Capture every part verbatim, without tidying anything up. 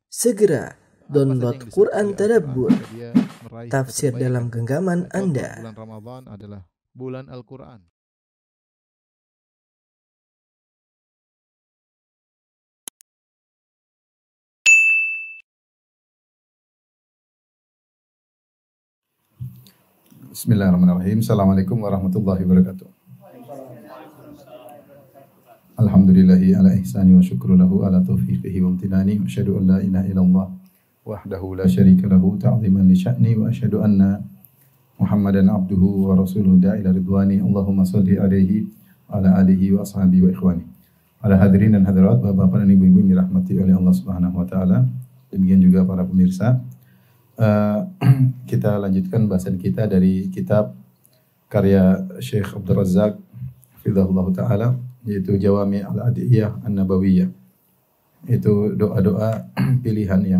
Segera download Quran Tadabbur, tafsir dalam genggaman Anda. Bulan Ramadan adalah bulan Al-Quran. Bismillahirrahmanirrahim. Assalamualaikum warahmatullahi wabarakatuh. Alhamdulillahi ala ihsani wa syukru lahu ala taufiqihi wa amtinani. Wa asyhadu an la ilaha illallah wahdahu la syarika lahu ta'ziman li sya'ni. Wa asyhadu anna Muhammadan abduhu wa rasuluhu da'ila ridwani. Allahumma salli alaihi wa ala alihi wa ashabihi wa ikhwani. Para hadirin dan hadirat, bapak-bapak dan ibu-ibu yang dirahmati oleh Allah Subhanahu wa taala. Demikian juga para pemirsa. Uh, kita lanjutkan bahasan kita dari kitab karya Syekh Abdul Razak hafizahullah ta'ala, yaitu Jawami al-Adiyah an-Nabawiyah. Itu doa-doa pilihan yang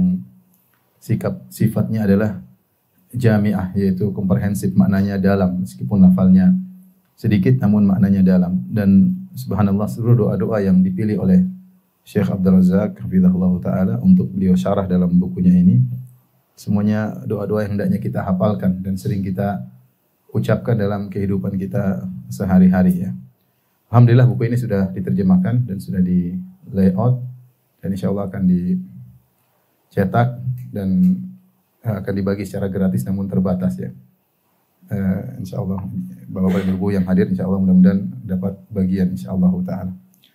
sikap sifatnya adalah jami'ah, yaitu komprehensif, maknanya dalam, meskipun lafalnya sedikit namun maknanya dalam. Dan subhanallah, seluruh doa-doa yang dipilih oleh Syekh Abdul Razak hafizahullah ta'ala untuk beliau syarah dalam bukunya ini, semuanya doa-doa yang hendaknya kita hafalkan dan sering kita ucapkan dalam kehidupan kita sehari-hari, ya. Alhamdulillah buku ini sudah diterjemahkan dan sudah di layout dan insya Allah akan dicetak dan akan dibagi secara gratis namun terbatas, ya. Uh, insya Allah bapak-bapak dan ibu yang hadir insya Allah mudah-mudahan dapat bagian insya Allah ta'ala.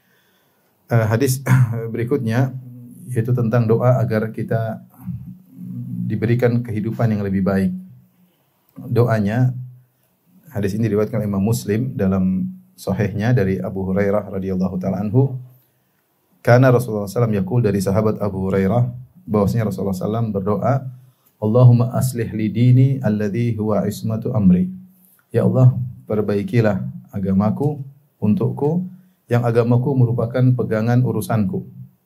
Uh, hadis berikutnya yaitu tentang doa agar kita diberikan kehidupan yang lebih baik. Doanya, hadis ini diriwayatkan oleh Imam Muslim dalam sahihnya dari Abu Hurairah radhiyallahu taala anhu. Karena Rasulullah sallallahu alaihi wasallam yaqul, dari sahabat Abu Hurairah bahwasanya Rasulullah sallallahu alaihi wasallam berdoa, Allahumma aslih li dini alladhi huwa ismatu amri. Ya Allah, perbaikilah agamaku untukku yang agamaku merupakan pegangan urusanku.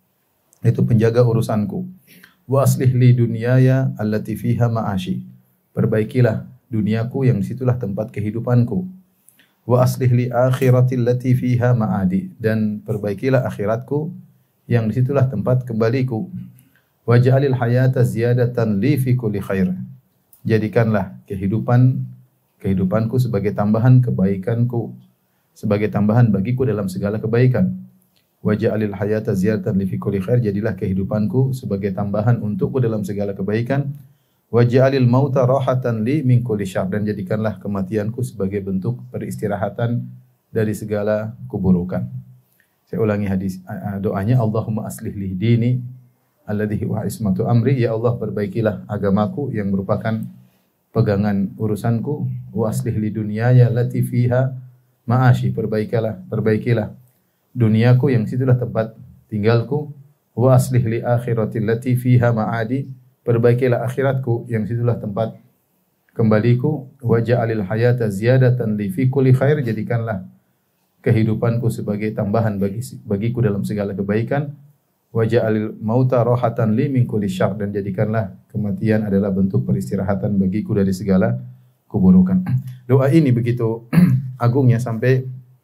Itu penjaga urusanku. Wa aslih li dunyaya allati fiha ma'ashi. Perbaikilah duniaku yang situlah tempat kehidupanku. Wa aslih li akhirati allati fiha ma'adi. Dan perbaikilah akhiratku yang disitulah tempat kembaliku. Wa ja'alil hayata ziyadatan li fi kulli khair. Jadikanlah kehidupan kehidupanku sebagai tambahan kebaikanku, sebagai tambahan bagiku dalam segala kebaikan. Wa ja'alil hayata ziyadatan li fi kulli khair. Jadilah kehidupanku sebagai tambahan untukku dalam segala kebaikan. Wa ja'alil mauta rahatan li min kulli syarr. Dan jadikanlah kematianku sebagai bentuk peristirahatan dari segala keburukan. Saya ulangi hadis doanya, Allahumma aslih li dini alladhi huwa ismatu amri. Ya Allah, perbaikilah agamaku yang merupakan pegangan urusanku. Wa aslih li dunyaya allati fiha ma'ashi. Perbaikilah, perbaikilah duniaku yang situlah tempat tinggalku. Wa aslih li akhirati allati fiha ma'adi. Perbaikilah akhiratku yang situlah tempat kembaliku. Wa ja'alil hayata ziyadatan li fi kulli khair. Jadikanlah kehidupanku sebagai tambahan bagi bagiku dalam segala kebaikan. Wa ja'alil mauta rahatan li min kulli syarr. Dan jadikanlah kematian adalah bentuk peristirahatan bagiku dari segala keburukan. Doa ini begitu agungnya sampai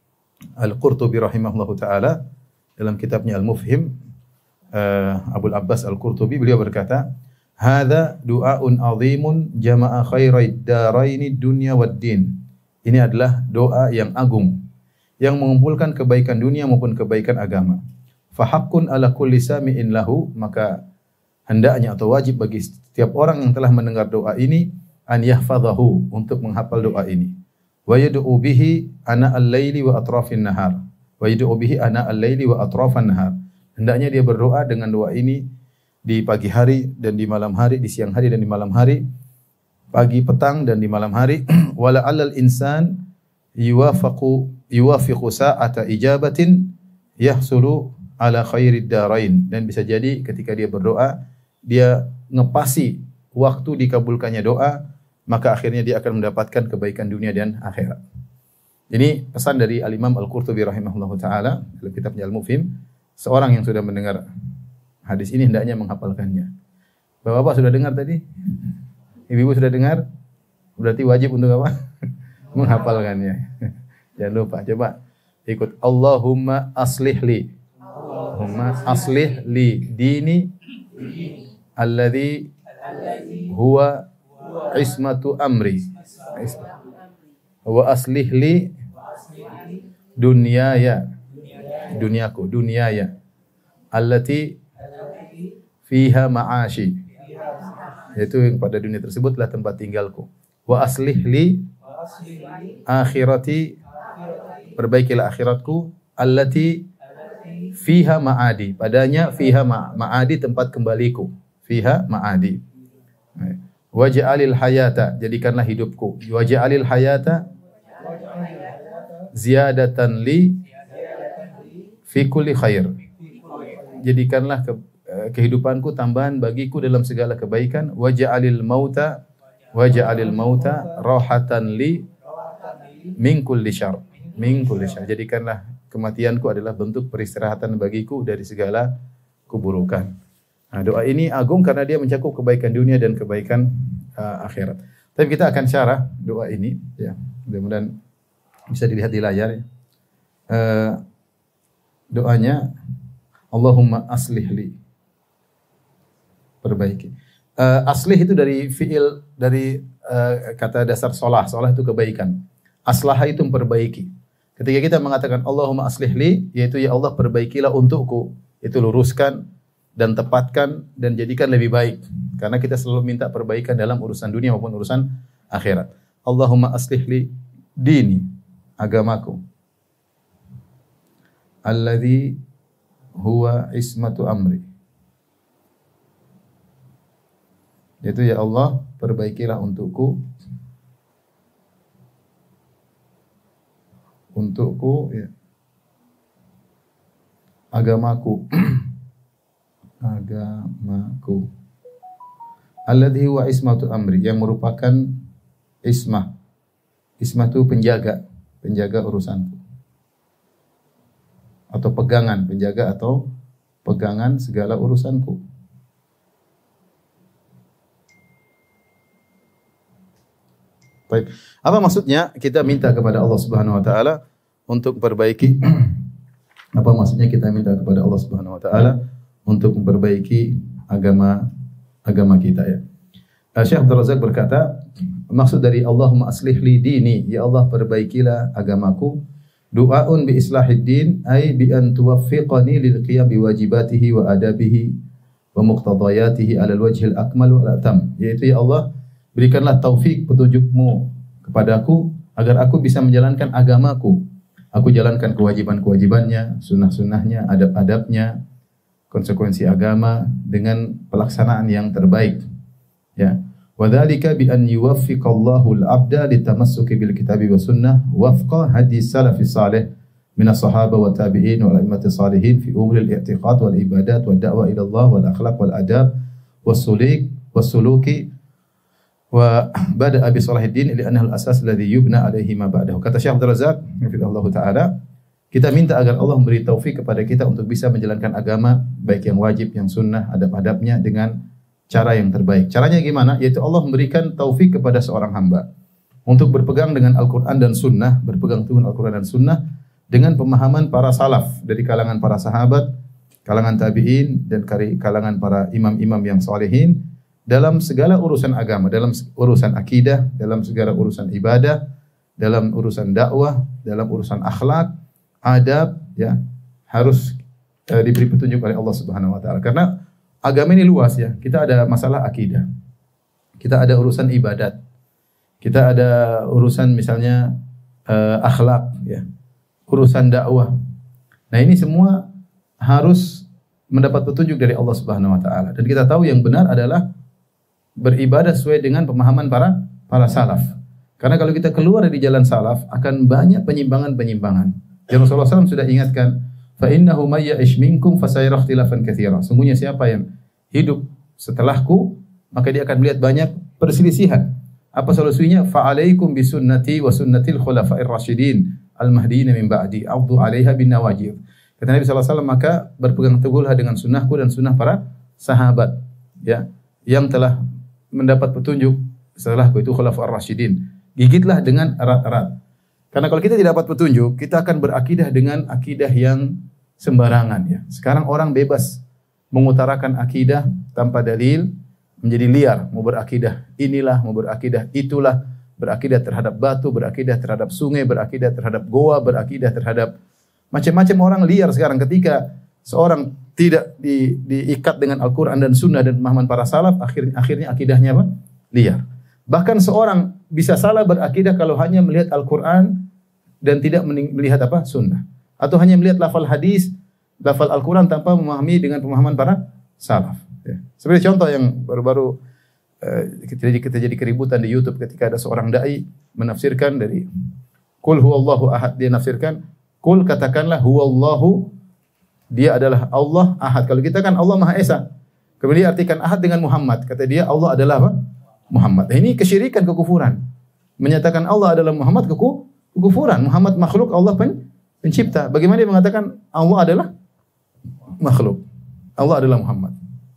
Al-Qurtubi rahimahullahu ta'ala dalam kitabnya Al-Mufhim, uh, Abul Abbas Al-Qurtubi, beliau berkata, hadza du'aun azimun jama'a khairid daraini dunya wad din. Ini adalah doa yang agung yang mengumpulkan kebaikan dunia maupun kebaikan agama. Fa haqqun ala kulli sami'in lahu. Maka hendaknya atau wajib bagi setiap orang yang telah mendengar doa ini an yahfadhahu, untuk menghafal doa ini. Wa yad'u bihi ana al-laili wa atrafin nahar. Wa yad'u bihi ana al-laili wa atrafan nahar. Hendaknya dia berdoa dengan doa ini di pagi hari dan di malam hari, di siang hari dan di malam hari, pagi, petang dan di malam hari. Wala 'alal insan yuwafaqu yuwafiqu sa'ata ijabatin yahsulu ala khairid darain. Dan bisa jadi ketika dia berdoa, dia ngepasi waktu dikabulkannya doa, maka akhirnya dia akan mendapatkan kebaikan dunia dan akhirat. Ini pesan dari Al-Imam Al-Qurtubi rahimahullahu ta'ala dalam kitabnya Al-Mufhim. Seorang yang sudah mendengar hadis ini hendaknya menghafalkannya. Bapak-bapak sudah dengar tadi? Ibu-ibu sudah dengar? Berarti wajib untuk apa? Menghafalkannya. Jangan lupa, coba ikut. Allahumma aslih li. Allahumma aslih li dini alladzi huwa ismatu amri wa aslih li dunyaya dunyaku dunyaya allati fiha ma'ashi, yaitu yang pada dunia tersebut adalah tempat tinggalku. Wa aslih li akhirati, perbaikilah akhiratku, allati fiha ma'adi, padanya fiha ma'adi, tempat kembaliku, fiha ma'adi. Waj'alil hayata, jadikanlah hidupku, waj'alil hayata ziyadatan li fi kulli khair, jadikanlah ke, kehidupanku tambahan bagiku dalam segala kebaikan. Waj'alil mauta waj'alil mauta rahatan li min kulli syarr, min kulli syarr, jadikanlah kematianku adalah bentuk peristirahatan bagiku dari segala keburukan. Nah, doa ini agung karena dia mencakup kebaikan dunia dan kebaikan uh, akhirat. Tapi kita akan syarah doa ini, ya. Mudah-mudahan bisa dilihat di layar. Ya. Uh, doanya, Allahumma aslih li, perbaiki. Uh, aslih itu dari fiil, dari uh, kata dasar solah. Solah itu kebaikan. Aslaha itu memperbaiki. Ketika kita mengatakan Allahumma aslih li, yaitu ya Allah perbaikilah untukku, itu luruskan dan tepatkan dan jadikan lebih baik. Karena kita selalu minta perbaikan dalam urusan dunia maupun urusan akhirat. Allahumma aslih li dini, agamaku, alladzi huwa ismatu amri, yaitu ya Allah perbaikilah untukku, untukku ya, agamaku, agamaku, alladzi huwa ismatu amri, yang merupakan ismah. Ismah itu penjaga, penjaga urusanku, atau pegangan, penjaga atau pegangan segala urusanku. Baik. Apa maksudnya kita minta kepada Allah Subhanahu wa taala untuk memperbaiki? Apa maksudnya kita minta kepada Allah Subhanahu wa taala untuk memperbaiki agama agama kita, ya. Syekh Abdul Razak berkata, maksud dari Allahumma aslih li dini, ya Allah perbaikilah agamaku, du'aun bi islahid din, ay bi an tuwaffiqani lil qiyam bi wajibatihi wa adabihi wa muqtadayatihi ala al-wajhil akmal wal atam, yaitu ya Allah berikanlah taufik petunjukmu kepadaku agar aku bisa menjalankan agamaku. Aku jalankan kewajiban-kewajibannya, sunnah-sunnahnya, adab-adabnya, konsekuensi agama dengan pelaksanaan yang terbaik. Ya. Wa dzalika bi an yuwaffiqallahu al-'abda litamassuki bil kitabi was sunnah wafqa hadis salafis salih min as-sahaba wa tabi'in wal a'immati salihin fi umuri al-i'tiqad wal ibadat wad da'wa ila Allah wal akhlaq wal adab was sulik was suluki wa bada'a bi salahiddin li annahu al-asas alladhi yubna alaihi ma ba'dahu. Kata Syekh Abdul Razak hafizahullah taala, kita minta agar Allah memberi taufik kepada kita untuk bisa menjalankan agama baik yang wajib, yang sunnah, adab-adabnya dengan cara yang terbaik. Caranya gimana? Yaitu Allah memberikan taufik kepada seorang hamba untuk berpegang dengan Al-Quran dan Sunnah, berpegang teguh Al-Quran dan Sunnah dengan pemahaman para salaf dari kalangan para sahabat, kalangan tabi'in dan kalangan para imam-imam yang salihin dalam segala urusan agama, dalam urusan akidah, dalam segala urusan ibadah, dalam urusan dakwah, dalam urusan akhlak, adab, ya, harus uh, diberi petunjuk oleh Allah Subhanahu wa taala. Karena agama ini luas, ya. Kita ada masalah akidah. Kita ada urusan ibadat. Kita ada urusan misalnya uh, akhlak, ya. Urusan dakwah. Nah, ini semua harus mendapat petunjuk dari Allah Subhanahu wa taala. Dan kita tahu yang benar adalah beribadah sesuai dengan pemahaman para para salaf. Karena kalau kita keluar dari jalan salaf akan banyak penyimpangan-penyimpangan. Dan Rasulullah shallallahu alaihi wasallam sudah ingatkan, fa innahu may ya'ish minkum fasayara ikhtilafan katsira. Sungguhnya siapa yang hidup setelahku, maka dia akan melihat banyak perselisihan. Apa solusinya? Fa alaikum bisunnati wa sunnatil khulafa'ir rasyidin al-mahdiyyin min ba'di, 'addu 'alaiha bin nawajid. Kata Nabi sallallahu alaihi wasallam, maka berpegang teguhlah dengan sunnahku dan sunnah para sahabat, ya, yang telah mendapat petunjuk setelahku, itu khulafa'ir rasyidin. Gigitlah dengan erat-erat. Karena kalau kita tidak dapat petunjuk, kita akan berakidah dengan akidah yang sembarangan, ya. Sekarang orang bebas mengutarakan akidah tanpa dalil menjadi liar, mau berakidah inilah, mau berakidah itulah, berakidah terhadap batu, berakidah terhadap sungai, berakidah terhadap goa, berakidah terhadap macam-macam orang liar sekarang. Ketika seorang tidak di, diikat dengan Al-Quran dan Sunnah dan pemahaman para salaf, akhirnya, akhirnya akidahnya apa? Liar. Bahkan seorang bisa salah berakidah kalau hanya melihat Al-Quran dan tidak melihat apa? Sunnah. Atau hanya melihat lafal hadis, lafal Al-Quran tanpa memahami dengan pemahaman para salaf. Ya. Seperti contoh yang baru-baru uh, kita, kita jadi keributan di YouTube ketika ada seorang dai menafsirkan dari Qul huwallahu ahad, dia nafsirkan Qul, katakanlah huwallahu, dia adalah Allah ahad. Kalau kita kan Allah Maha Esa. Kemudian dia artikan ahad dengan Muhammad. Kata dia Allah adalah apa? Muhammad. Nah, ini kesyirikan, kekufuran. Menyatakan Allah adalah Muhammad, keku, kekufuran. Muhammad makhluk, Allah pen, pencipta. Bagaimana dia mengatakan Allah adalah makhluk? Allah adalah Muhammad.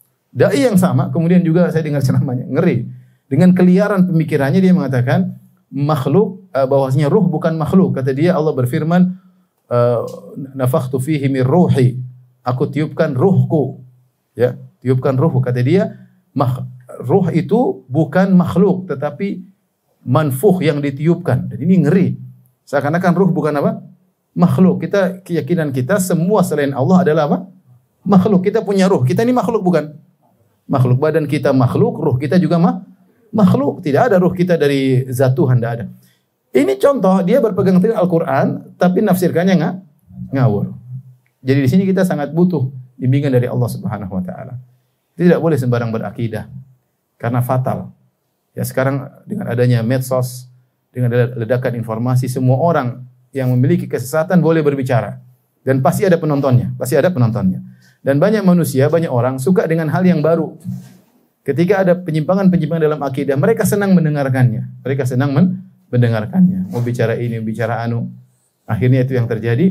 Dai yang sama, kemudian juga saya dengar ceramahnya, ngeri. Dengan keliaran pemikirannya dia mengatakan makhluk, uh, bahwasanya ruh bukan makhluk. Kata dia Allah berfirman, uh, nafakhtu fihi min ruhi. Aku tiupkan ruhku. Ya, tiupkan ruhku. Kata dia, mah, ruh itu bukan makhluk, tetapi manfuh yang ditiupkan. Dan ini ngeri. Seakan-akan ruh bukan apa? Makhluk. Kita, keyakinan kita semua selain Allah adalah apa? Makhluk. Kita punya ruh. Kita ini makhluk bukan? Makhluk. Badan kita makhluk, ruh kita juga mah makhluk. Tidak ada ruh kita dari zat Tuhan, tidak ada. Ini contoh, dia berpegang teguh Al-Quran, tapi nafsirkannya nggak ngawur. Jadi di sini kita sangat butuh bimbingan dari Allah Subhanahu Wa Taala. Tidak boleh sembarang berakidah, karena fatal. Ya sekarang dengan adanya medsos, dengan ledakan informasi, semua orang yang memiliki kesesatan boleh berbicara, dan pasti ada penontonnya, pasti ada penontonnya. Dan banyak manusia, banyak orang suka dengan hal yang baru. Ketika ada penyimpangan-penyimpangan dalam akidah, mereka senang mendengarkannya. Mereka senang men mendengarkannya. Mau bicara ini, mau bicara anu. Akhirnya itu yang terjadi.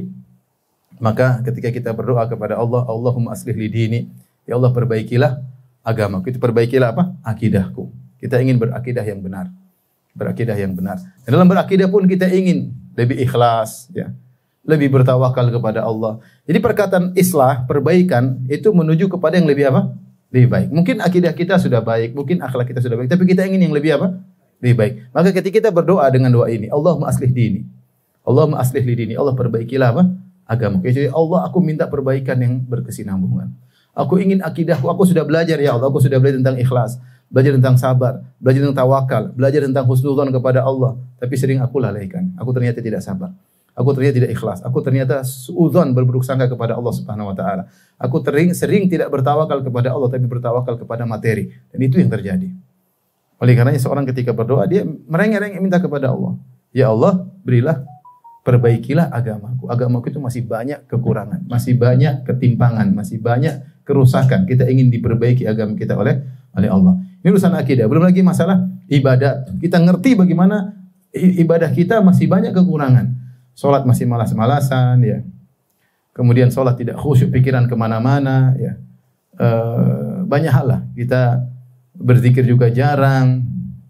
Maka ketika kita berdoa kepada Allah, Allahumma aslih li dini. Ya Allah, perbaikilah agamaku. Itu perbaikilah apa? Akidahku. Kita ingin berakidah yang benar. Berakidah yang benar. Dan dalam berakidah pun kita ingin lebih ikhlas, ya. Lebih bertawakal kepada Allah. Jadi perkataan islah, perbaikan, itu menuju kepada yang lebih apa? Lebih baik. Mungkin akidah kita sudah baik, mungkin akhlak kita sudah baik, tapi kita ingin yang lebih apa? Lebih baik. Maka ketika kita berdoa dengan doa ini, Allahumma aslih dini. Allahumma aslih li dini. Allah perbaikilah apa? Agama. Jadi Allah, aku minta perbaikan yang berkesinambungan. Aku ingin akidahku, aku sudah belajar ya Allah, aku sudah belajar tentang ikhlas, belajar tentang sabar, belajar tentang tawakal, belajar tentang husnudzon kepada Allah, tapi sering aku lalaikan. Aku ternyata tidak sabar. Aku ternyata tidak ikhlas. Aku ternyata suudzon, berburuk sangka kepada Allah Subhanahu Wa Taala. Aku sering, sering tidak bertawakal kepada Allah, tapi bertawakal kepada materi. Dan itu yang terjadi. Oleh karenanya seorang ketika berdoa, dia merengek-rengek minta kepada Allah. Ya Allah, berilah, perbaikilah agamaku. Agamaku itu masih banyak kekurangan, masih banyak ketimpangan, masih banyak kerusakan. Kita ingin diperbaiki agama kita oleh oleh Allah. Ini urusan akidah. Belum lagi masalah ibadat. Kita ngerti bagaimana ibadah kita masih banyak kekurangan. Salat masih malas-malasan, ya. Kemudian salat tidak khusyuk, pikiran kemana-mana, ya. E, banyak hal lah. Kita berzikir juga jarang.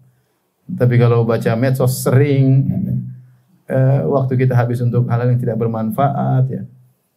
Tapi kalau baca medsos sering. E, waktu kita habis untuk hal-hal yang tidak bermanfaat, ya.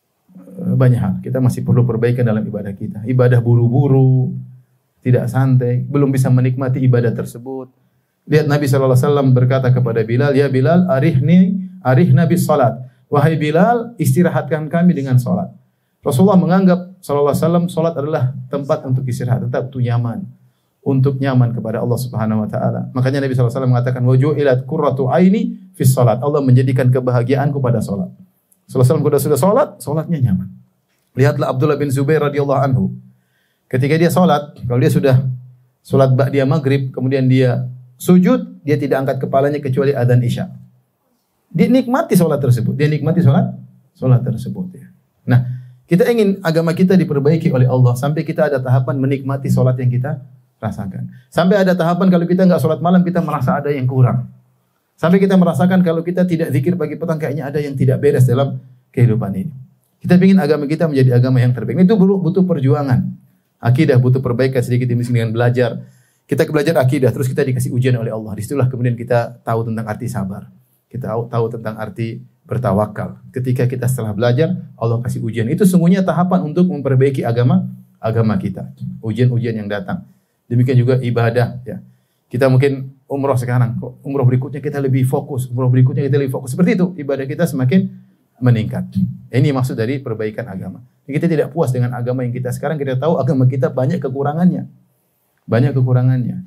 E, banyak hal. Kita masih perlu perbaikan dalam ibadah kita. Ibadah buru-buru, tidak santai, belum bisa menikmati ibadah tersebut. Lihat Nabi shallallahu alaihi wasallam berkata kepada Bilal, ya Bilal, arihni, arihna bis salat. Wahai Bilal, istirahatkan kami dengan salat. Rasulullah menganggap shallallahu alaihi wasallam salat adalah tempat untuk istirahat, tempat untuk nyaman, untuk nyaman kepada Allah Subhanahu Wa Taala. Makanya Nabi shallallahu alaihi wasallam mengatakan, waju'ilat qurratu aini fis salat. Allah menjadikan kebahagiaanku pada salat. Sallallahu alaihi wasallam sudah sudah salat, salatnya nyaman. Lihatlah Abdullah bin Zubair radhiyallahu anhu. Ketika dia salat, kalau dia sudah salat ba'diyah maghrib, kemudian dia sujud, dia tidak angkat kepalanya kecuali adzan isya. Dia nikmati salat tersebut. Dia nikmati salat salat tersebut, ya. Nah, kita ingin agama kita diperbaiki oleh Allah sampai kita ada tahapan menikmati salat yang kita rasakan. Sampai ada tahapan kalau kita enggak salat malam kita merasa ada yang kurang. Sampai kita merasakan kalau kita tidak zikir pagi petang kayaknya ada yang tidak beres dalam kehidupan ini. Kita ingin agama kita menjadi agama yang terbaik. Itu butuh perjuangan. Akidah butuh perbaikan sedikit demi sedikit dengan belajar. Kita belajar akidah, terus kita dikasih ujian oleh Allah. Disitulah kemudian kita tahu tentang arti sabar. Kita tahu, tahu tentang arti bertawakal. Ketika kita setelah belajar, Allah kasih ujian. Itu sungguhnya tahapan untuk memperbaiki agama agama kita, ujian-ujian yang datang. Demikian juga ibadah, ya. Kita mungkin umroh sekarang, kok umroh berikutnya kita lebih fokus, umroh berikutnya kita lebih fokus. Seperti itu, ibadah kita semakin meningkat. Ini maksud dari perbaikan agama. Kita tidak puas dengan agama yang kita sekarang, kita tahu agama kita banyak kekurangannya. Banyak kekurangannya.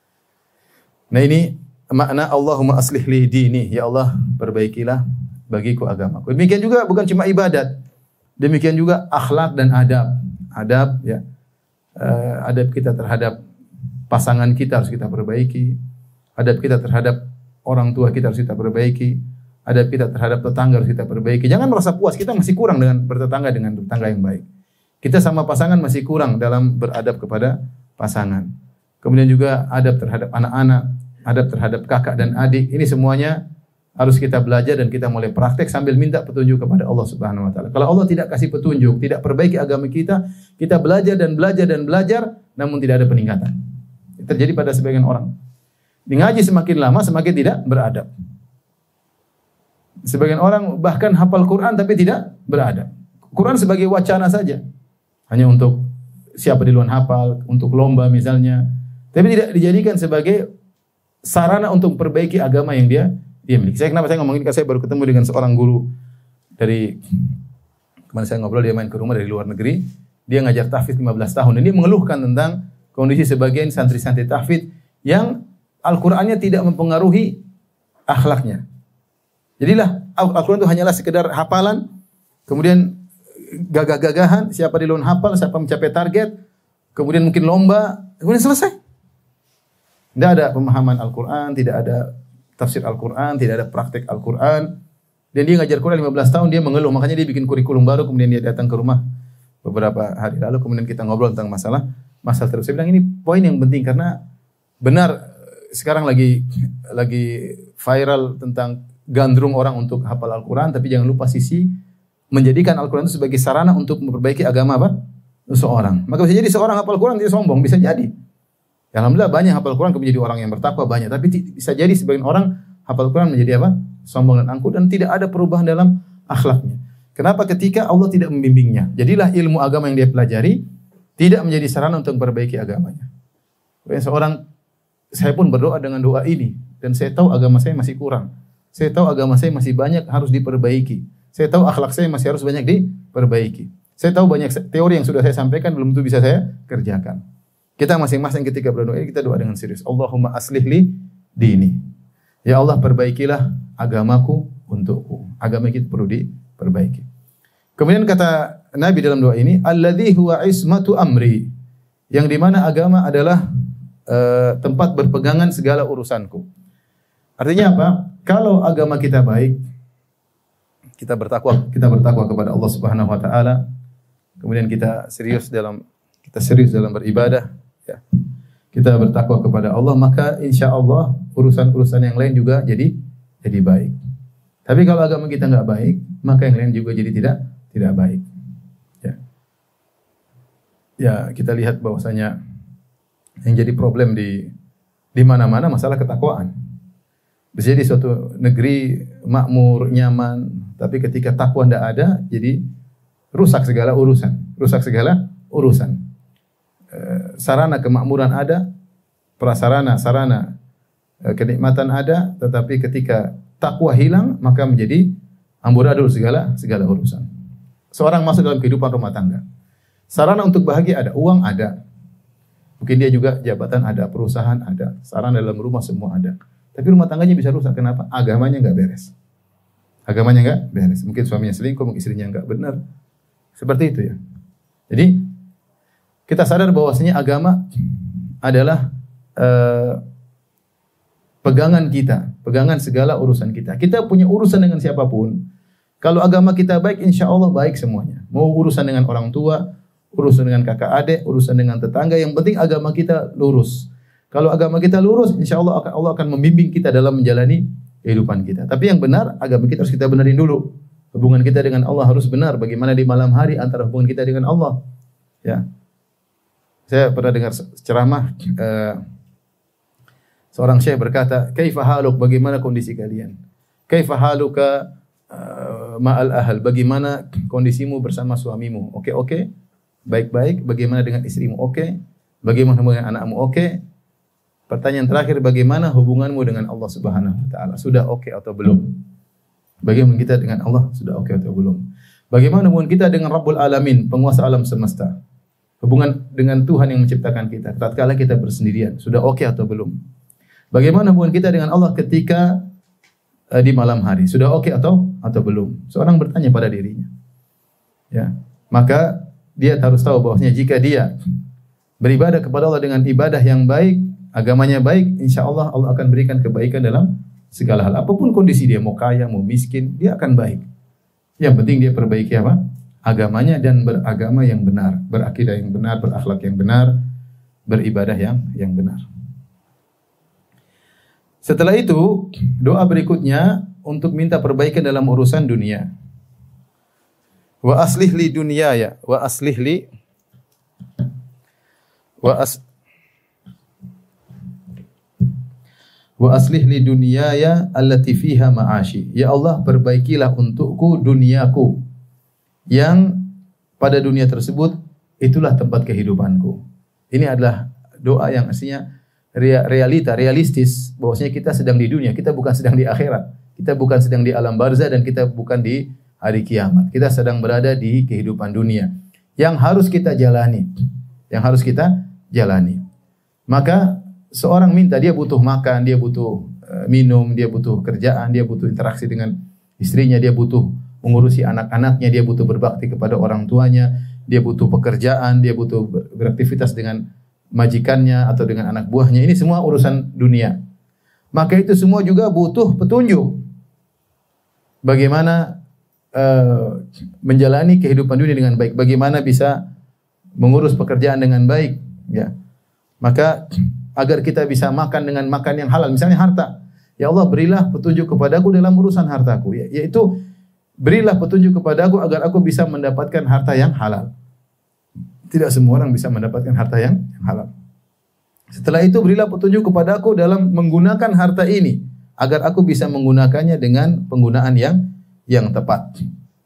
Nah, ini makna Allahumma aslih li dini, ya Allah perbaikilah bagiku agamaku. Demikian juga bukan cuma ibadat. Demikian juga akhlak dan adab. Adab, ya. Uh, adab kita terhadap pasangan kita harus kita perbaiki. Adab kita terhadap orang tua kita harus kita perbaiki. Adab kita terhadap tetangga harus kita perbaiki. Jangan merasa puas, kita masih kurang dengan bertetangga dengan tetangga yang baik. Kita sama pasangan masih kurang dalam beradab kepada pasangan. Kemudian juga adab terhadap anak-anak, adab terhadap kakak dan adik. Ini semuanya harus kita belajar dan kita mulai praktek sambil minta petunjuk kepada Allah Subhanahu wa taala. Kalau Allah tidak kasih petunjuk, tidak perbaiki agama kita, kita belajar dan belajar dan belajar namun tidak ada peningkatan. Itu terjadi pada sebagian orang. Ngaji semakin lama semakin tidak beradab. Sebagian orang bahkan hafal Quran tapi tidak beradab. Quran sebagai wacana saja. Hanya untuk siapa di luar hafal, untuk lomba misalnya. Tapi tidak dijadikan sebagai sarana untuk perbaiki agama yang dia dia miliki. Saya kenapa saya ngomongin, karena saya baru ketemu dengan seorang guru dari kemarin saya ngobrol, dia main ke rumah dari luar negeri. Dia ngajar tahfidz lima belas tahun. Ini mengeluhkan tentang kondisi sebagian santri-santri tahfidz yang Al-Qur'annya tidak mempengaruhi akhlaknya. Jadilah Al-Qur'an itu hanyalah sekedar hafalan, kemudian gagah-gagahan, siapa di luar hafal, siapa mencapai target, kemudian mungkin lomba, kemudian selesai. Tidak ada pemahaman Al-Qur'an, tidak ada tafsir Al-Quran, tidak ada praktek Al-Quran. Dan dia ngajar Quran lima belas tahun, dia mengeluh. Makanya dia bikin kurikulum baru, kemudian dia datang ke rumah beberapa hari lalu, kemudian kita ngobrol tentang masalah masalah terus. Saya bilang ini poin yang penting, karena benar sekarang lagi lagi viral tentang gandrung orang untuk hafal Al-Quran, tapi jangan lupa sisi menjadikan Al-Quran itu sebagai sarana untuk memperbaiki agama apa? Seseorang. Maka bisa jadi seorang hafal Al-Quran dia sombong, bisa jadi. Ya, alhamdulillah banyak hafal Quran kemudian jadi orang yang bertakwa banyak, tapi bisa jadi sebagian orang hafal Quran menjadi apa? Sombong dan angkuh dan tidak ada perubahan dalam akhlaknya. Kenapa? Ketika Allah tidak membimbingnya. Jadilah ilmu agama yang dia pelajari tidak menjadi sarana untuk memperbaiki agamanya. Seorang, saya pun berdoa dengan doa ini dan saya tahu agama saya masih kurang. Saya tahu agama saya masih banyak harus diperbaiki. Saya tahu akhlak saya masih harus banyak diperbaiki. Saya tahu banyak teori yang sudah saya sampaikan belum tentu bisa saya kerjakan. Kita masing-masing ketika berdoa ini kita doa dengan serius. Allahumma aslih li dini. Ya Allah perbaikilah agamaku untukku. Agama kita perlu diperbaiki. Kemudian kata Nabi dalam doa ini, alladzi huwa ismatu amri. Yang di mana agama adalah uh, tempat berpegangan segala urusanku. Artinya apa? Kalau agama kita baik, kita bertakwa, kita bertakwa kepada Allah Subhanahu wa taala. Kemudian kita serius dalam kita serius dalam beribadah. Ya. Kita bertakwa kepada Allah, maka insya Allah urusan-urusan yang lain juga jadi jadi baik. Tapi kalau agama kita nggak baik, maka yang lain juga jadi tidak tidak baik. Ya, ya kita lihat bahwasanya yang jadi problem di di mana-mana masalah ketakwaan. Bisa jadi suatu negeri makmur, nyaman, tapi ketika takwa tidak ada, jadi rusak segala urusan, rusak segala urusan. Sarana kemakmuran ada, prasarana, sarana kenikmatan ada, tetapi ketika takwa hilang maka menjadi amburadul segala segala urusan. Seorang masuk dalam kehidupan rumah tangga. Sarana untuk bahagia ada, uang ada. Mungkin dia juga jabatan ada, perusahaan ada, sarana dalam rumah semua ada. Tapi rumah tangganya bisa rusak. Kenapa? Agamanya enggak beres. Agamanya enggak beres. Mungkin suaminya selingkuh, mungkin istrinya enggak benar. Seperti itu ya. Jadi kita sadar bahwasanya agama adalah uh, pegangan kita, pegangan segala urusan kita. Kita punya urusan dengan siapapun. Kalau agama kita baik, insya Allah baik semuanya. Mau urusan dengan orang tua, urusan dengan kakak adik, urusan dengan tetangga. Yang penting agama kita lurus. Kalau agama kita lurus, insya Allah akan, Allah akan membimbing kita dalam menjalani kehidupan kita. Tapi yang benar, agama kita harus kita benarin dulu. Hubungan kita dengan Allah harus benar. Bagaimana di malam hari antara hubungan kita dengan Allah. Ya. Saya pernah dengar ceramah uh, seorang syekh berkata, "Kaifa haluk? Bagaimana kondisi kalian? Kaifa haluka uh, ma'al ahal? Bagaimana kondisimu bersama suamimu?" Oke, oke. baik-baik, bagaimana dengan istrimu? Oke. Bagaimana dengan anakmu? Oke. Pertanyaan terakhir, bagaimana hubunganmu dengan Allah Subhanahu wa taala? Sudah oke atau belum? Bagaimana kita dengan Allah? Sudah oke atau belum? Bagaimana hubungan kita dengan Rabbul Alamin, penguasa alam semesta? Hubungan dengan Tuhan yang menciptakan kita tatkala kita bersendirian, sudah oke atau belum? Bagaimana hubungan kita dengan Allah ketika uh, di malam hari? Sudah oke atau atau belum? Seorang bertanya pada dirinya. Ya. Maka dia harus tahu bahwasanya jika dia beribadah kepada Allah dengan ibadah yang baik, agamanya baik, insya-Allah Allah akan berikan kebaikan dalam segala hal. Apapun kondisi dia, mau kaya, mau miskin, dia akan baik. Yang penting dia perbaiki apa? Agamanya dan beragama yang benar, berakidah yang benar, berakhlak yang benar, beribadah yang yang benar. Setelah itu, doa berikutnya untuk minta perbaikan dalam urusan dunia. Wa aslih li dunyaya, wa aslih li wa as wa aslih li dunyaya allati fiha ma'ashi. Ya Allah, perbaikilah untukku duniaku yang pada dunia tersebut itulah tempat kehidupanku. Ini adalah doa yang aslinya realita, realistis, bahwasanya kita sedang di dunia, kita bukan sedang di akhirat. Kita bukan sedang di alam barzah dan kita bukan di hari kiamat. Kita sedang berada di kehidupan dunia yang harus kita jalani. Yang harus kita jalani. Maka seorang minta, dia butuh makan, dia butuh uh, minum, dia butuh kerjaan, dia butuh interaksi dengan istrinya, dia butuh mengurusi anak-anaknya, dia butuh berbakti kepada orang tuanya, dia butuh pekerjaan, dia butuh beraktivitas dengan majikannya atau dengan anak buahnya. Ini semua urusan dunia. Maka itu semua juga butuh petunjuk. Bagaimana uh, menjalani kehidupan dunia dengan baik, bagaimana bisa mengurus pekerjaan dengan baik, ya. Maka agar kita bisa makan dengan makan yang halal, misalnya harta. Ya Allah, berilah petunjuk kepadaku dalam urusan hartaku, ya, yaitu berilah petunjuk kepadaku agar aku bisa mendapatkan harta yang halal. Tidak semua orang bisa mendapatkan harta yang halal. Setelah itu berilah petunjuk kepadaku dalam menggunakan harta ini agar aku bisa menggunakannya dengan penggunaan yang yang tepat.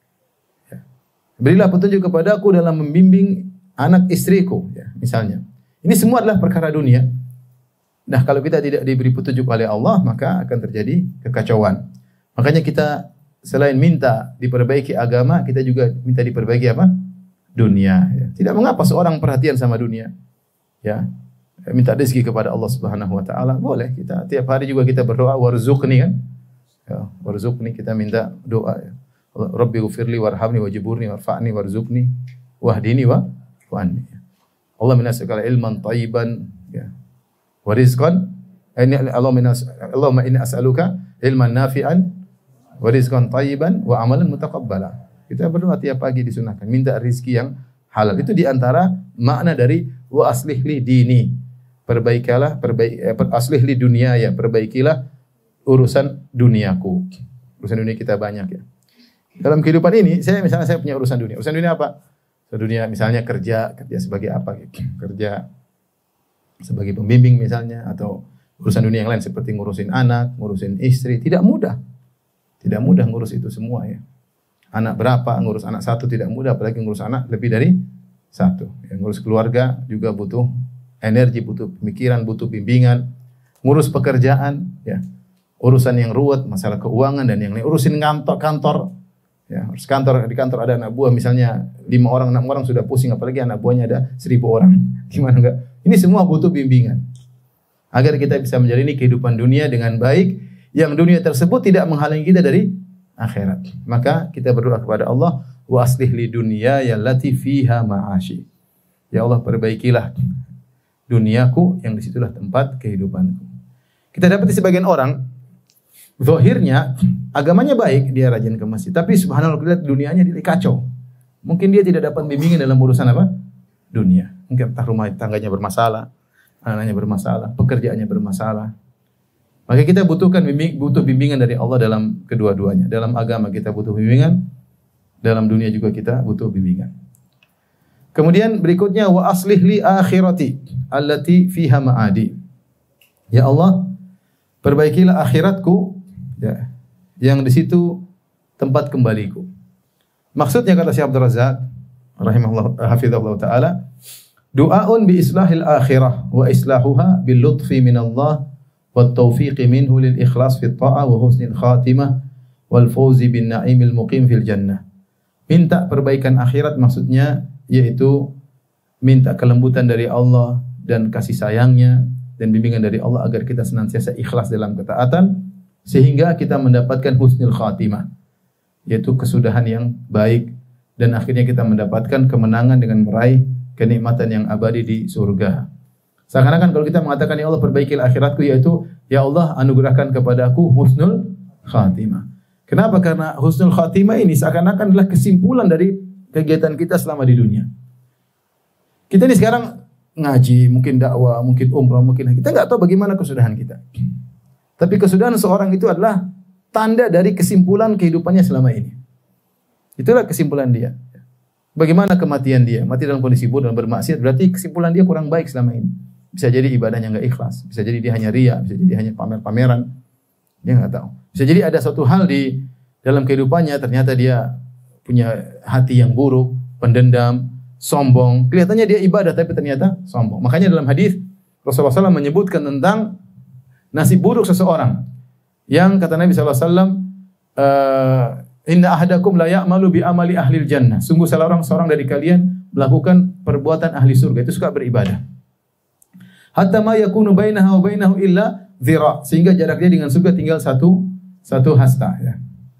Ya. Berilah petunjuk kepadaku dalam membimbing anak istriku, ya, misalnya. Ini semua adalah perkara dunia. Nah, kalau kita tidak diberi petunjuk oleh Allah, maka akan terjadi kekacauan. Makanya kita selain minta diperbaiki agama, kita juga minta diperbaiki apa? Dunia. Ya. Tidak mengapa seorang perhatian sama dunia. Ya, minta rezeki kepada Allah Subhanahu Wa Taala, boleh. Kita tiap hari juga kita berdoa warzuqni, kan? Ya, warzuqni, kita minta doa. Ya. Rabbi ghfirli warhamni wajburni warfa'ni warzuqni wahdini wa wa'anni. Allah minas'aluka ilman thayyiban, ya, wa rizqan. Ini Allah minas Allahumma inni as'aluka ilman nafi'an wa rizqan thayyiban wa amalan mutaqabbala. Kita berdoa tiap pagi disunahkan, minta rezeki yang halal. Itu di antara makna dari wa aslih li dini. Perbaikilah, perbaiki, eh, aslih li dunia, ya, perbaikilah urusan duniaku. Urusan dunia kita banyak, ya. Dalam kehidupan ini, saya misalnya saya punya urusan dunia. Urusan dunia apa? Dunia misalnya kerja, kerja sebagai apa gitu. Kerja sebagai pembimbing misalnya, atau urusan dunia yang lain seperti ngurusin anak, ngurusin istri, tidak mudah. Tidak mudah ngurus itu semua, ya. Anak berapa, ngurus anak satu tidak mudah, apalagi ngurus anak lebih dari satu. Ya, ngurus keluarga juga butuh energi, butuh pemikiran, butuh bimbingan. Ngurus pekerjaan, ya. Urusan yang ruwet, masalah keuangan dan yang lain. Urusin kantor, kantor. Ya, harus kantor, di kantor ada anak buah misalnya lima orang, enam orang sudah pusing, apalagi anak buahnya ada seribu orang. Gimana enggak? Ini semua butuh bimbingan agar kita bisa menjalani kehidupan dunia dengan baik, yang dunia tersebut tidak menghalangi kita dari akhirat. Maka kita berdoa kepada Allah, wa aslih li dunyaya allati fiha ma'ashi. Ya Allah, perbaikilah duniaku yang disitulah tempat kehidupanku. Kita dapat di sebagian orang, zahirnya agamanya baik, dia rajin ke masjid, tapi subhanallah kita dunianya dia kacau. Mungkin dia tidak dapat bimbingan dalam urusan apa? Dunia. Mungkin entah rumah tangganya bermasalah, anaknya bermasalah, pekerjaannya bermasalah. Maka kita butuhkan bimbing, butuh bimbingan dari Allah dalam kedua-duanya. Dalam agama kita butuh bimbingan, dalam dunia juga kita butuh bimbingan. Kemudian berikutnya, wa aslih li akhirati allati fiha ma'adi. Ya Allah, perbaikilah akhiratku, ya, yang di situ tempat kembaliku. Maksudnya kata Syekh Abdul Razak, rahimahullah hafizahullah taala, du'aun bi islahil akhirah wa islahuha bil lutfi min Allah wat taufiqi minhu lil ikhlas fi ta'ah wa husnil khatimah wal fawzi bin na'imil muqim fil jannah. Minta perbaikan akhirat maksudnya yaitu minta kelembutan dari Allah dan kasih sayangnya dan bimbingan dari Allah agar kita senantiasa ikhlas dalam ketaatan sehingga kita mendapatkan husnul khatimah, yaitu kesudahan yang baik dan akhirnya kita mendapatkan kemenangan dengan meraih kenikmatan yang abadi di surga. Seakan-akan kalau kita mengatakan ya Allah perbaikilah akhiratku, yaitu ya Allah anugerahkan kepadaku husnul khatimah. Kenapa? Karena husnul khatimah ini seakan-akan adalah kesimpulan dari kegiatan kita selama di dunia. Kita ini sekarang ngaji, mungkin dakwah, mungkin umrah, mungkin kita nggak tahu bagaimana kesudahan kita. Tapi kesudahan seorang itu adalah tanda dari kesimpulan kehidupannya selama ini. Itulah kesimpulan dia. Bagaimana kematian dia? Mati dalam kondisi bodoh dan bermaksiat, berarti kesimpulan dia kurang baik selama ini. Bisa jadi ibadahnya nggak ikhlas, bisa jadi dia hanya ria, bisa jadi dia hanya pamer-pameran. Dia nggak tahu. Bisa jadi ada suatu hal di dalam kehidupannya, ternyata dia punya hati yang buruk, pendendam, sombong. Kelihatannya dia ibadah, tapi ternyata sombong. Makanya dalam hadis Rasulullah shallallahu alaihi wasallam menyebutkan tentang nasib buruk seseorang yang kata Nabi shallallahu alaihi wasallam, inna ahadakum la ya'malu bi amali ahlil jannah. Sungguh salah orang seorang dari kalian melakukan perbuatan ahli surga, itu suka beribadah. Hatta ma yakunu bainaha wa bainahu illa dhira, sehingga jarak dia dengan surga tinggal satu satu hasta, ya.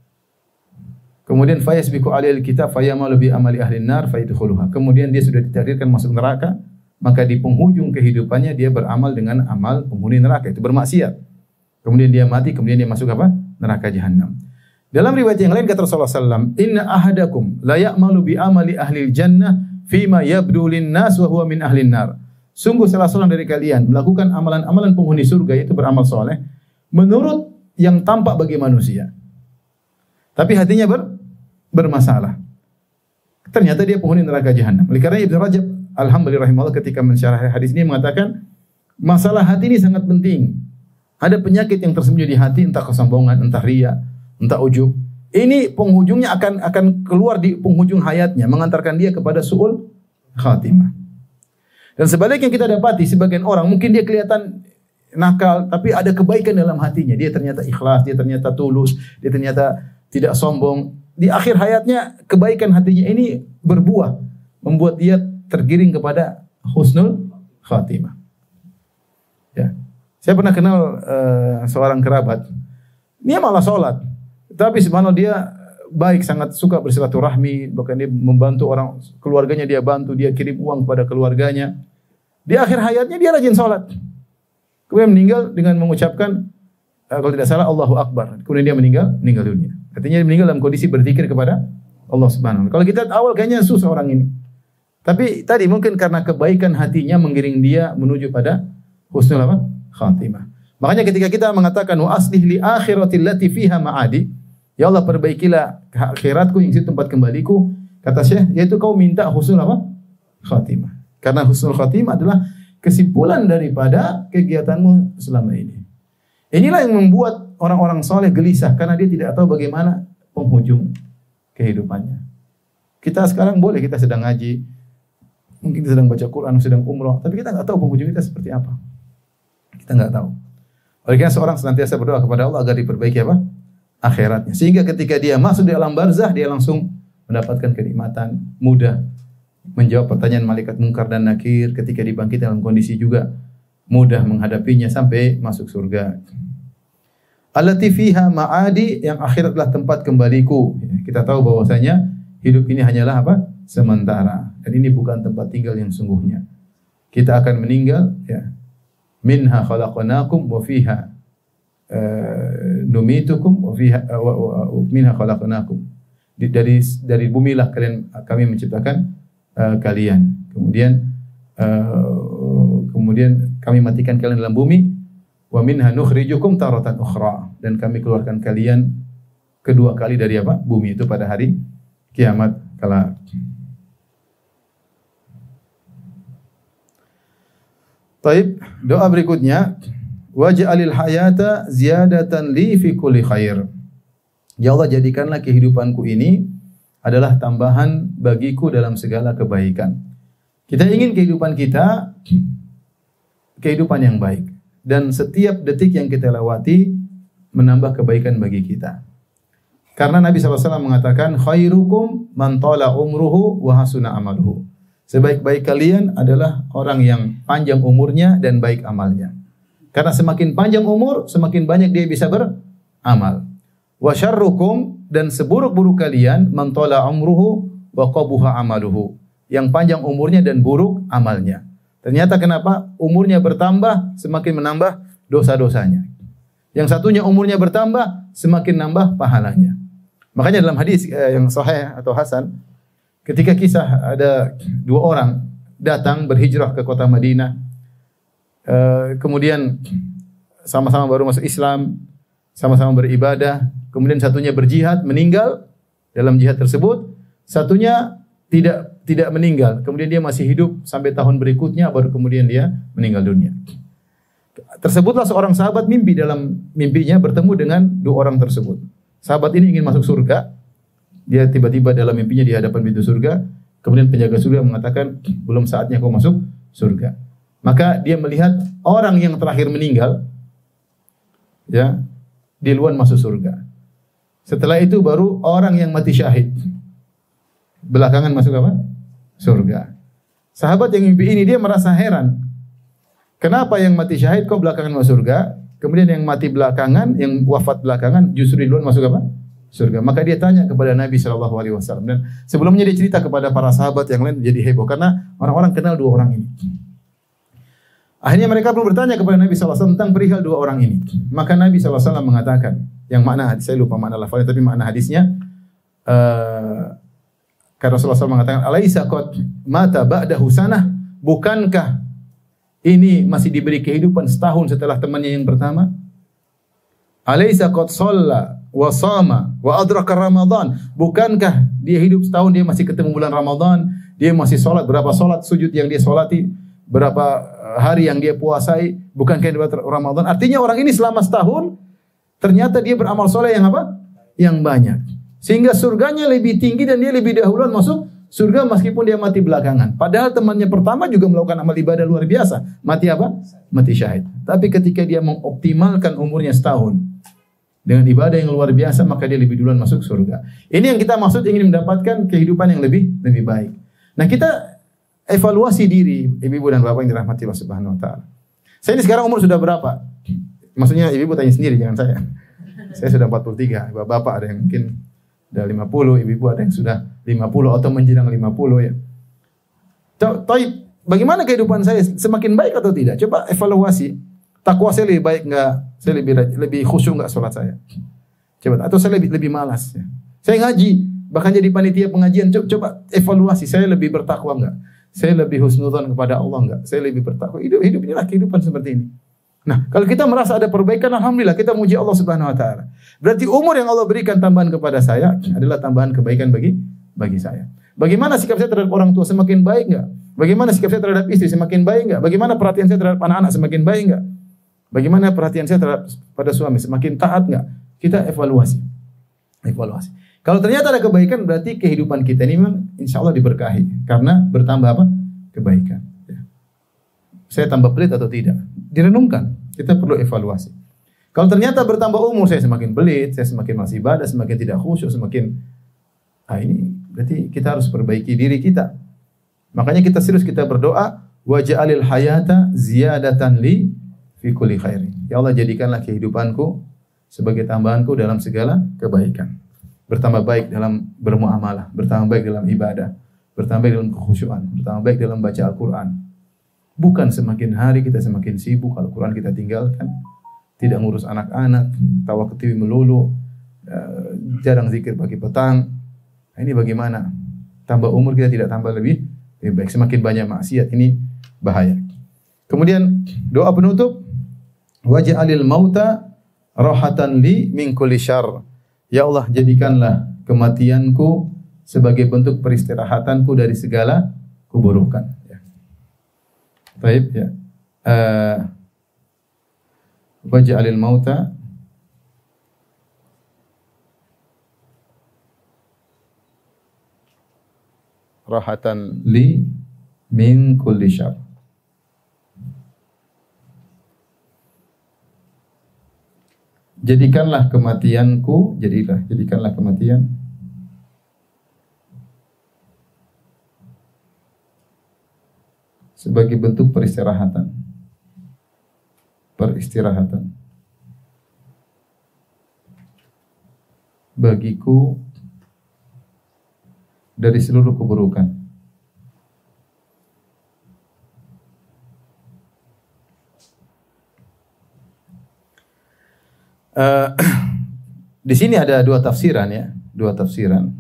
Kemudian fayasbiqu alaihi alkitab fayamalu bi amali ahli nar fayadkhuluha. Kemudian dia sudah ditakdirkan masuk neraka, maka di penghujung kehidupannya dia beramal dengan amal penghuni neraka, itu bermaksiat. Kemudian dia mati, kemudian dia masuk apa? Neraka jahanam. Dalam riwayat yang lain kata Rasulullah sallallahu alaihi wasallam, inna ahadakum la ya'malu bi amali ahli jannah fima yabdu lin nas wa huwa min ahli nar. Sungguh salah seorang dari kalian melakukan amalan-amalan penghuni surga, yaitu beramal soleh menurut yang tampak bagi manusia, tapi hatinya ber, bermasalah. Ternyata dia penghuni neraka jahanam. Oleh karena Ibnu Rajab alhamdulillah rahimahullah ketika mensyarah hadis ini mengatakan masalah hati ini sangat penting. Ada penyakit yang tersembunyi di hati, entah kesombongan, entah riya, entah ujub. Ini penghujungnya akan akan keluar di penghujung hayatnya, mengantarkan dia kepada su'ul khatimah. Dan sebaliknya kita dapati sebagian orang mungkin dia kelihatan nakal, tapi ada kebaikan dalam hatinya. Dia ternyata ikhlas, dia ternyata tulus, dia ternyata tidak sombong. Di akhir hayatnya kebaikan hatinya ini berbuah, membuat dia tergiring kepada husnul khatimah. Ya. Saya pernah kenal uh, seorang kerabat. Dia malah sholat, tapi subhanallah dia baik, sangat suka bersilaturahmi, bahkan dia membantu orang, keluarganya dia bantu, dia kirim uang kepada keluarganya. Di akhir hayatnya dia rajin sholat. Kemudian meninggal dengan mengucapkan, uh, kalau tidak salah, Allahu Akbar. Kemudian dia meninggal, meninggal dunia. Artinya dia meninggal dalam kondisi berzikir kepada Allah Subhanahu wa taala. Kalau kita awal kayaknya susah orang ini. Tapi tadi mungkin karena kebaikan hatinya menggiring dia menuju pada husnul apa? Khatimah. Makanya ketika kita mengatakan wa aslih li akhirati allati fiha ma'adi, ya Allah perbaikilah akhiratku yang situ tempat kembaliku, kata Syekh, yaitu kau minta husnul apa? Khatimah. Karena husnul khatimah adalah kesimpulan daripada kegiatanmu selama ini. Inilah yang membuat orang-orang soleh gelisah karena dia tidak tahu bagaimana penghujung kehidupannya. Kita sekarang boleh, kita sedang ngaji, mungkin kita sedang baca Quran, sedang umrah, tapi kita nggak tahu penghujung kita seperti apa. Kita nggak tahu. Oleh karena seorang senantiasa berdoa kepada Allah agar diperbaiki apa? Akhiratnya. Sehingga ketika dia masuk di alam barzah, dia langsung mendapatkan kenikmatan, mudah menjawab pertanyaan malaikat mungkar dan nakir, ketika dibangkit dalam kondisi juga mudah menghadapinya sampai masuk surga. Allati fiha ma'adi, yang akhirat adalah tempat kembaliku. Kita tahu bahwasanya hidup ini hanyalah apa? Sementara. Dan ini bukan tempat tinggal yang sungguhnya. Kita akan meninggal, ya. Minha khalaqnakum wa fiha uh, numitukum wa fiha uh, wa, wa, minha khalaqnakum. Dari dari bumilah kalian, kami menciptakan uh, kalian. Kemudian uh, kemudian kami matikan kalian dalam bumi. Wa minha nukhrijukum taratan ukhra, dan kami keluarkan kalian kedua kali dari apa? Bumi, itu pada hari kiamat kala. Taib, doa berikutnya, waj'alil hayata ziyadatan li fi kulli khair. Ya Allah, jadikanlah kehidupanku ini adalah tambahan bagiku dalam segala kebaikan. Kita ingin kehidupan kita kehidupan yang baik, dan setiap detik yang kita lewati menambah kebaikan bagi kita. Karena Nabi shallallahu alaihi wasallam mengatakan, khairukum man tala umruhu wa hasuna amaluhu. Sebaik-baik kalian adalah orang yang panjang umurnya dan baik amalnya. Karena semakin panjang umur, semakin banyak dia bisa beramal. Wa syarrukum, dan seburuk-buruk kalian, man tala umruhu wa qabuha amaluhu. Yang panjang umurnya dan buruk amalnya. Ternyata kenapa? Umurnya bertambah, semakin menambah dosa-dosanya. Yang satunya umurnya bertambah, semakin nambah pahalanya. Makanya dalam hadis eh, yang sahih atau hasan, ketika kisah ada dua orang datang berhijrah ke kota Madinah, eh, kemudian sama-sama baru masuk Islam, sama-sama beribadah, kemudian satunya berjihad, meninggal dalam jihad tersebut, satunya tidak tidak meninggal, kemudian dia masih hidup sampai tahun berikutnya, baru kemudian dia meninggal dunia. Tersebutlah seorang sahabat mimpi, dalam mimpinya bertemu dengan dua orang tersebut. Sahabat ini ingin masuk surga. Dia tiba-tiba dalam mimpinya di hadapan pintu surga. Kemudian penjaga surga mengatakan, belum saatnya kau masuk surga. Maka dia melihat orang yang terakhir meninggal, ya, duluan masuk surga. Setelah itu baru orang yang mati syahid, belakangan masuk apa? Surga. Sahabat yang mimpi ini dia merasa heran. Kenapa yang mati syahid kok belakangan masuk surga? Kemudian yang mati belakangan, yang wafat belakangan justru duluan masuk apa? Surga. Maka dia tanya kepada Nabi shallallahu alaihi wasallam, dan sebelumnya dia cerita kepada para sahabat yang lain, jadi heboh karena orang-orang kenal dua orang ini. Akhirnya mereka pun bertanya kepada Nabi shallallahu alaihi wasallam tentang perihal dua orang ini. Maka Nabi shallallahu alaihi wasallam mengatakan, yang makna hadis saya lupa makna lafalnya, tapi makna hadisnya uh, karena Rasulullah shallallahu alaihi wasallam mengatakan, alaisa qad mata ba'dahu sanah, bukankah ini masih diberi kehidupan setahun setelah temannya yang pertama? Alaysa qad shalla wa shama wa adraka Ramadan. Bukankah dia hidup setahun, dia masih ketemu bulan Ramadan, dia masih salat, berapa salat sujud yang dia salati, berapa hari yang dia puasai, bukankah dia Ramadan? Artinya orang ini selama setahun ternyata dia beramal soleh yang apa? Yang banyak. Sehingga surganya lebih tinggi dan dia lebih dahuluan masuk surga meskipun dia mati belakangan. Padahal temannya pertama juga melakukan amal ibadah luar biasa. Mati apa? Mati syahid. Tapi ketika dia mengoptimalkan umurnya setahun dengan ibadah yang luar biasa, maka dia lebih duluan masuk surga. Ini yang kita maksud, ingin mendapatkan kehidupan yang lebih lebih baik. Nah, kita evaluasi diri, ibu-ibu dan bapak yang dirahmati Allah Subhanahu wa taala. Saya ini sekarang umur sudah berapa? Maksudnya ibu-ibu tanya sendiri, jangan saya. Saya sudah empat puluh tiga, bapak ada yang mungkin sudah lima puluh, ibu-ibu ada yang sudah lima puluh atau menjelang lima puluh ya. Taib, bagaimana kehidupan saya? Semakin baik atau tidak? Coba evaluasi. Takwa saya lebih baik enggak? Saya lebih lebih khusyuk enggak salat saya? Coba, atau saya lebih lebih malas ya. Saya ngaji, bahkan jadi panitia pengajian, coba, coba evaluasi, saya lebih bertakwa enggak? Saya lebih husnudzon kepada Allah enggak? Saya lebih bertakwa. Hidup hidup inilah kehidupan seperti ini. Nah, kalau kita merasa ada perbaikan, alhamdulillah, kita muji Allah Subhanahu wa taala. Berarti umur yang Allah berikan tambahan kepada saya adalah tambahan kebaikan bagi bagi saya. Bagaimana sikap saya terhadap orang tua, semakin baik enggak? Bagaimana sikap saya terhadap istri, semakin baik enggak? Bagaimana perhatian saya terhadap anak-anak, semakin baik enggak? Bagaimana perhatian saya terhadap pada suami, semakin taat enggak? Kita evaluasi. Evaluasi. Kalau ternyata ada kebaikan, berarti kehidupan kita ini memang insya Allah diberkahi karena bertambah apa? Kebaikan. Saya tambah pelit atau tidak? Direnungkan. Kita perlu evaluasi. Kalau ternyata bertambah umur, saya semakin pelit, saya semakin masih ibadah, semakin tidak khusyuk, semakin ah ini berarti kita harus perbaiki diri kita. Makanya kita serius, kita berdoa, waj'alil hayata ziyadatan li fi kulli khairin. Ya Allah, jadikanlah kehidupanku sebagai tambahanku dalam segala kebaikan. Bertambah baik dalam bermuamalah, bertambah baik dalam ibadah, bertambah baik dalam kekhusyuan, bertambah baik dalam baca Al-Qur'an. Bukan semakin hari kita semakin sibuk, Al-Quran kita tinggalkan, tidak ngurus anak-anak, tawa ke T V melulu, uh, jarang zikir pagi petang. Nah, ini bagaimana? Tambah umur kita tidak tambah lebih, lebih baik. Semakin banyak maksiat, ini bahaya. Kemudian doa penutup, waj'alil mauta rahatan li min kulli syarr. Ya Allah, jadikanlah kematianku sebagai bentuk peristirahatanku dari segala keburukan. Baik ya. Uh, Waj'alil mauta rahatan li min kulli syarr. Jadikanlah kematianku, jadilah, jadikanlah kematian sebagai bentuk peristirahatan. Peristirahatan bagiku dari seluruh keburukan. Uh, di sini ada dua tafsiran ya, dua tafsiran.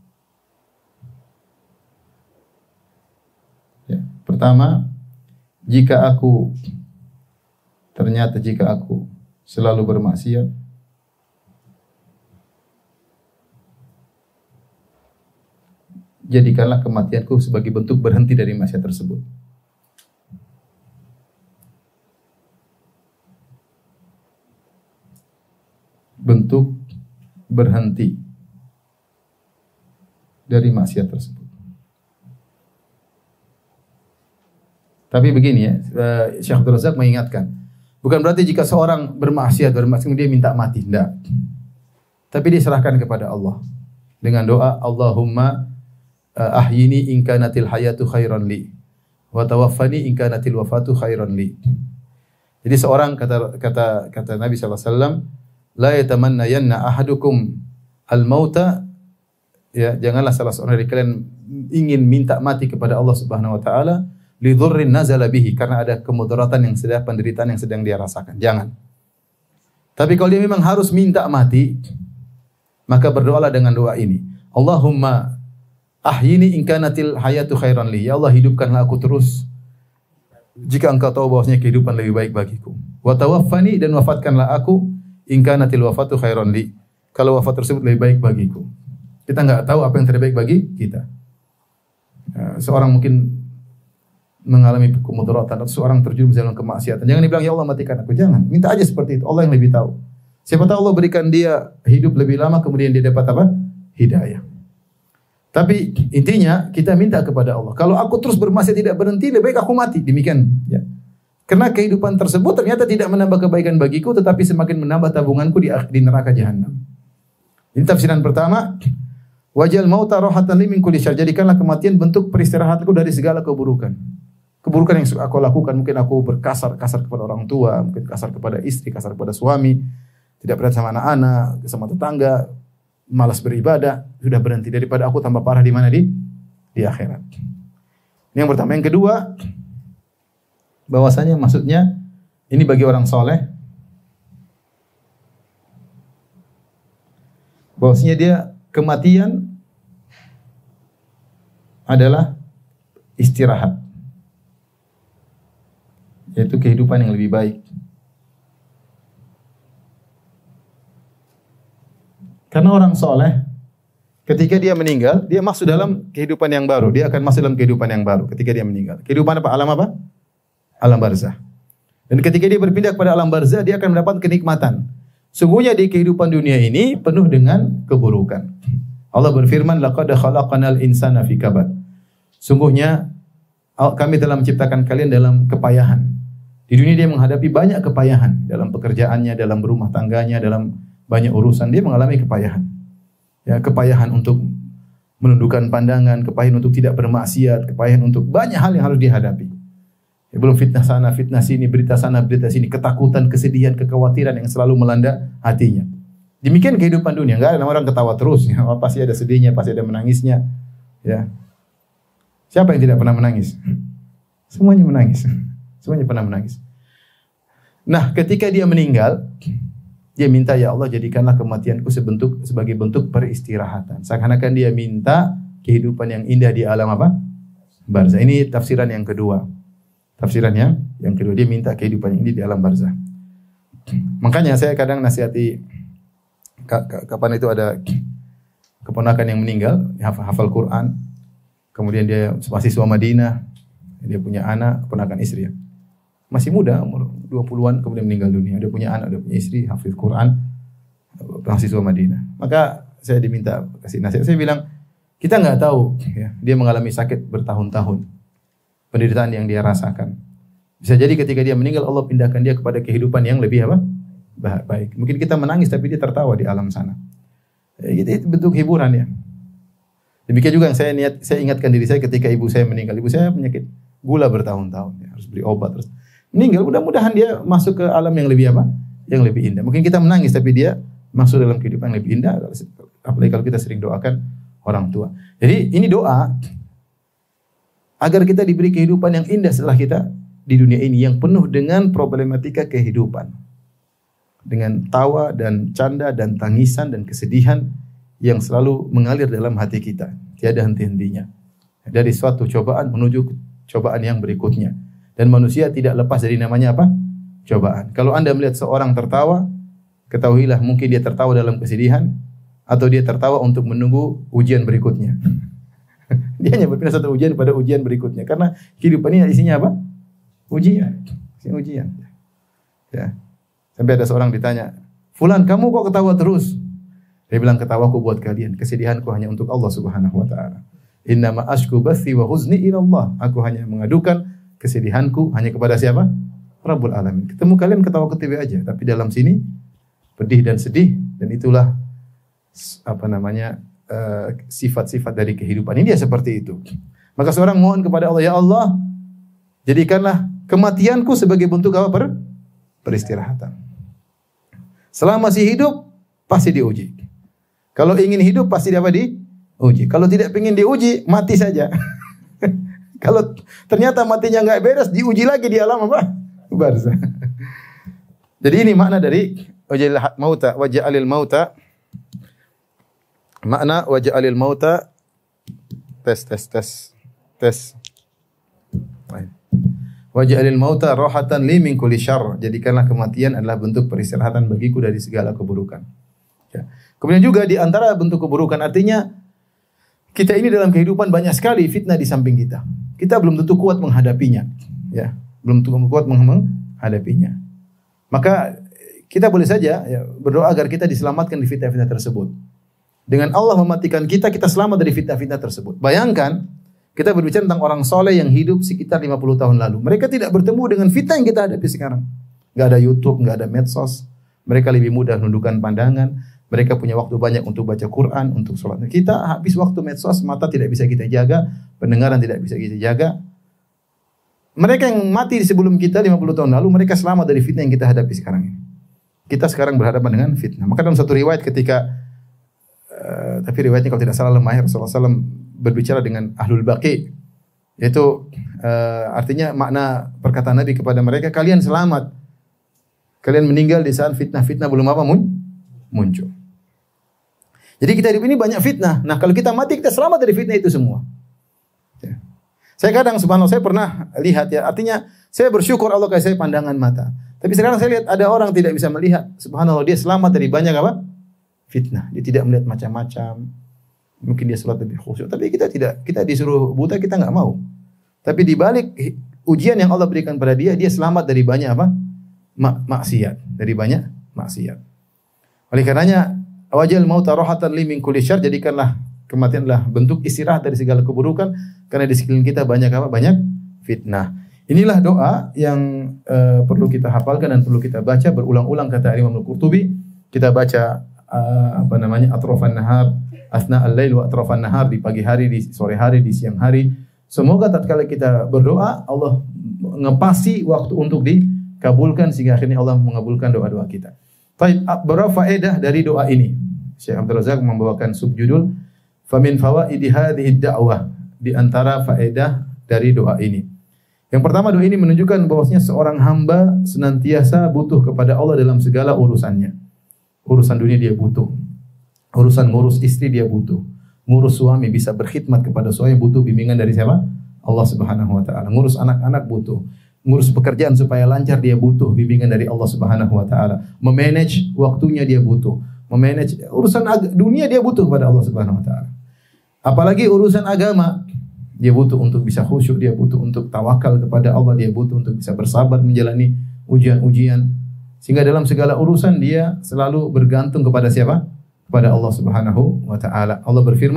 Ya, pertama, jika aku ternyata jika aku selalu bermaksiat, jadikanlah kematianku sebagai bentuk berhenti dari maksiat tersebut. Bentuk berhenti dari maksiat tersebut. Tapi begini ya, Syekh Abdul Razak mengingatkan, bukan berarti jika seorang bermaksiat, bermaksiat dia minta mati, tidak. Tapi dia serahkan kepada Allah dengan doa, Allahumma ahyini in kanatil hayatu khairan li wa tawaffani in kanatil wafatu khairan li. Jadi seorang kata kata kata Nabi sallallahu alaihi wasallam, la yatamannayanna ahadukum al-mauta, ya, janganlah salah seorang dari kalian ingin minta mati kepada Allah Subhanahu wa taala li dhurrin nazala bihi, karena ada kemudaratan yang sedang, penderitaan yang sedang dia rasakan. Jangan. Tapi kalau dia memang harus minta mati, maka berdoalah dengan doa ini. Allahumma ahyini in kanatil hayatu khairan li. Ya Allah, hidupkanlah aku terus jika Engkau tahu bahwasanya kehidupan lebih baik bagiku. Wa tawaffani, dan wafatkanlah aku in kanatil wafatu khairan li. Kalau wafat tersebut lebih baik bagiku. Kita enggak tahu apa yang terbaik bagi kita. Seorang mungkin mengalami kemudaratan, atau seorang terjerumus dalam kemaksiatan. Jangan dibilang, ya Allah matikan aku. Jangan. Minta aja seperti itu. Allah yang lebih tahu. Siapa tahu Allah berikan dia hidup lebih lama, kemudian dia dapat apa? Hidayah. Tapi intinya kita minta kepada Allah. Kalau aku terus bermaksiat tidak berhenti, lebih baik aku mati. Demikian. Ya. Karena kehidupan tersebut ternyata tidak menambah kebaikan bagiku, tetapi semakin menambah tabunganku di, di neraka jahanam. Ini tafsiran pertama. Wajal mauta rohatan li min kulli syarr. Jadikanlah kematian bentuk peristirahatku dari segala keburukan. Keburukan yang aku lakukan, mungkin aku berkasar-kasar kepada orang tua, mungkin kasar kepada istri, kasar kepada suami, tidak perhatian sama anak-anak, sama tetangga, malas beribadah, sudah berhenti, daripada aku tambah parah di mana di di akhirat. Ini yang pertama. Yang kedua, bahwasanya maksudnya ini bagi orang soleh, bahwasanya dia kematian adalah istirahat, yaitu kehidupan yang lebih baik. Karena orang soleh, ketika dia meninggal, dia masuk dalam kehidupan yang baru. Dia akan masuk dalam kehidupan yang baru ketika dia meninggal. Kehidupan apa? Alam apa? Alam barzah. Dan ketika dia berpindah kepada alam barzah, dia akan mendapat kenikmatan. Sungguhnya di kehidupan dunia ini penuh dengan keburukan. Allah berfirman, laqad khalaqnal insana fi kabad. Sungguhnya kami telah menciptakan kalian dalam kepayahan. Di dunia dia menghadapi banyak kepayahan dalam pekerjaannya, dalam rumah tangganya, dalam banyak urusan dia mengalami kepayahan. Ya, kepayahan untuk menundukkan pandangan, kepayahan untuk tidak bermaksiat, kepayahan untuk banyak hal yang harus dihadapi. Ya, belum fitnah sana, fitnah sini, berita sana, berita sini, ketakutan, kesedihan, kekhawatiran yang selalu melanda hatinya. Demikian kehidupan dunia. Enggak ada orang ketawa terus, ya, pasti ada sedihnya, pasti ada menangisnya. Ya. Siapa yang tidak pernah menangis? Semuanya menangis. Semuanya pernah menangis. Nah, ketika dia meninggal, dia minta, ya Allah jadikanlah kematianku sebentuk sebagai bentuk peristirahatan. Seakan-akan dia minta kehidupan yang indah di alam apa? Barzah. Ini tafsiran yang kedua. Tafsiran yang, yang kedua, dia minta kehidupan yang indah di alam barzah. Makanya saya kadang nasihati, kapan itu ada keponakan yang meninggal, hafal, hafal Quran, kemudian dia mahasiswa Madinah, dia punya anak, keponakan istri ya. Masih muda, umur dua puluhan, kemudian meninggal dunia. Dia punya anak, dia punya istri, hafiz Quran, mahasiswa Madinah. Maka saya diminta kasih nasihat. Saya bilang, Kita nggak tahu, ya, dia mengalami sakit bertahun-tahun, penderitaan yang dia rasakan. Bisa jadi ketika dia meninggal Allah pindahkan dia kepada kehidupan yang lebih apa? Baik. Mungkin kita menangis tapi dia tertawa di alam sana. Ya, itu, itu bentuk hiburan ya. Demikian juga yang saya niat, saya ingatkan diri saya ketika ibu saya meninggal. Ibu saya penyakit gula bertahun-tahun, ya, harus beli obat terus. Meninggal, mudah-mudahan dia masuk ke alam yang lebih apa? Yang lebih indah. Mungkin kita menangis tapi dia masuk dalam kehidupan yang lebih indah. Apalagi kalau kita sering doakan orang tua. Jadi ini doa agar kita diberi kehidupan yang indah setelah kita di dunia ini yang penuh dengan problematika kehidupan. Dengan tawa dan canda dan tangisan dan kesedihan yang selalu mengalir dalam hati kita. Tiada henti-hentinya. Dari suatu cobaan menuju cobaan yang berikutnya. Dan manusia tidak lepas dari namanya apa? Cobaan. Kalau Anda melihat seorang tertawa, ketahuilah mungkin dia tertawa dalam kesedihan atau dia tertawa untuk menunggu ujian berikutnya. Dia hanya berpindah satu ujian pada ujian berikutnya. Karena kehidupan ini isinya apa? Ujian. Isinya ujian. Ya. Sampai ada seorang ditanya, Fulan, kamu kok ketawa terus? Dia bilang, ketawaku buat kalian. Kesedihanku hanya untuk Allah Subhanahu Wa Taala. Innama ashku bathi wa huzni ila Allah. Aku hanya mengadukan kesedihanku hanya kepada siapa? Rabbul Alamin. Ketemu kalian ketawa ketiwi aja. Tapi dalam sini pedih dan sedih. Dan itulah apa namanya uh, sifat-sifat dari kehidupan. Ini dia seperti itu. Maka seorang mohon kepada Allah, ya Allah, jadikanlah kematianku sebagai bentuk apa? Per? Peristirahatan. Selama masih hidup pasti diuji. Kalau ingin hidup pasti dapat diuji. Kalau tidak ingin diuji, mati saja. Kalau ternyata matinya enggak beres, diuji lagi di alam apa? Barzah. Jadi ini makna dari waja'alil mauta waja'alil mauta. Makna waja'alil mauta tes tes tes tes. Waja'alil mauta rahatan li min kulli syarr. Jadikanlah kematian adalah bentuk peristirahatan bagiku dari segala keburukan. Ya. Kemudian juga di antara bentuk keburukan artinya kita ini dalam kehidupan banyak sekali fitnah di samping kita. Kita belum tentu kuat menghadapinya, ya. Belum tentu kuat menghadapinya. Maka kita boleh saja ya, berdoa agar kita diselamatkan di fitnah-fitnah tersebut. Dengan Allah mematikan kita, kita selamat dari fitnah-fitnah tersebut. Bayangkan kita berbicara tentang orang soleh yang hidup sekitar lima puluh tahun lalu. Mereka tidak bertemu dengan fitnah yang kita hadapi sekarang. Enggak ada YouTube, enggak ada medsos. Mereka lebih mudah menundukkan pandangan. Mereka punya waktu banyak untuk baca Quran, untuk sholat. Kita habis waktu medsos, mata tidak bisa kita jaga, pendengaran tidak bisa kita jaga. Mereka yang mati sebelum kita lima puluh tahun lalu, mereka selamat dari fitnah yang kita hadapi sekarang ini. Kita sekarang berhadapan dengan fitnah. Maka dalam satu riwayat ketika, uh, tapi riwayatnya kalau tidak salah lemah, Rasulullah shallallahu alaihi wasallam berbicara dengan Ahlul Baqi. Yaitu uh, artinya makna perkataan Nabi kepada mereka, kalian selamat. Kalian meninggal di saat fitnah-fitnah belum apa mun? muncul. Jadi kita hidup ini banyak fitnah. Nah, kalau kita mati kita selamat dari fitnah itu semua. Ya. Saya kadang subhanallah saya pernah lihat ya, artinya saya bersyukur Allah kasih saya pandangan mata. Tapi sekarang saya lihat ada orang tidak bisa melihat. Subhanallah dia selamat dari banyak apa? Fitnah. Dia tidak melihat macam-macam. Mungkin dia salat lebih khusyuk, tapi kita tidak. Kita disuruh buta kita enggak mau. Tapi di balik ujian yang Allah berikan pada dia, dia selamat dari banyak apa? Mak maksiat, dari banyak maksiat. Oleh karenanya wajal mauta rahatan li min kulli syarr, jadikanlah kematian adalah bentuk istirahat dari segala keburukan karena di sekeliling kita banyak apa? Banyak fitnah. Inilah doa yang uh, perlu kita hafalkan dan perlu kita baca berulang-ulang kata Imam Al-Qurtubi. Kita baca uh, apa namanya? Atrafan nahar, asna al-lail wa atrafan nahar, di pagi hari, di sore hari, di siang hari. Semoga tatkala kita berdoa Allah ngepasi waktu untuk dikabulkan sehingga akhirnya Allah mengabulkan doa-doa kita. Baik, berapa faedah dari doa ini? Syekh Abdul Razak membawakan subjudul Famin fawaidi hadhihi da'wah, di antara faedah dari doa ini. Yang pertama, doa ini menunjukkan bahwasanya seorang hamba senantiasa butuh kepada Allah dalam segala urusannya. Urusan dunia dia butuh. Urusan ngurus istri dia butuh. Ngurus suami, bisa berkhidmat kepada suami butuh bimbingan dari siapa? Allah Subhanahu wa taala. Ngurus anak-anak butuh. Ngurus pekerjaan supaya lancar dia butuh bimbingan dari Allah Subhanahu wa taala. Memanage waktunya dia butuh. Memanage urusan dunia dia butuh pada Allah Subhanahu wa taala. Apalagi urusan agama, dia butuh untuk bisa khusyuk, dia butuh untuk tawakal kepada Allah, dia butuh untuk bisa bersabar menjalani ujian-ujian. Sehingga dalam segala urusan dia selalu bergantung kepada siapa? Kepada Allah Subhanahu wa taala. Allah berfirman,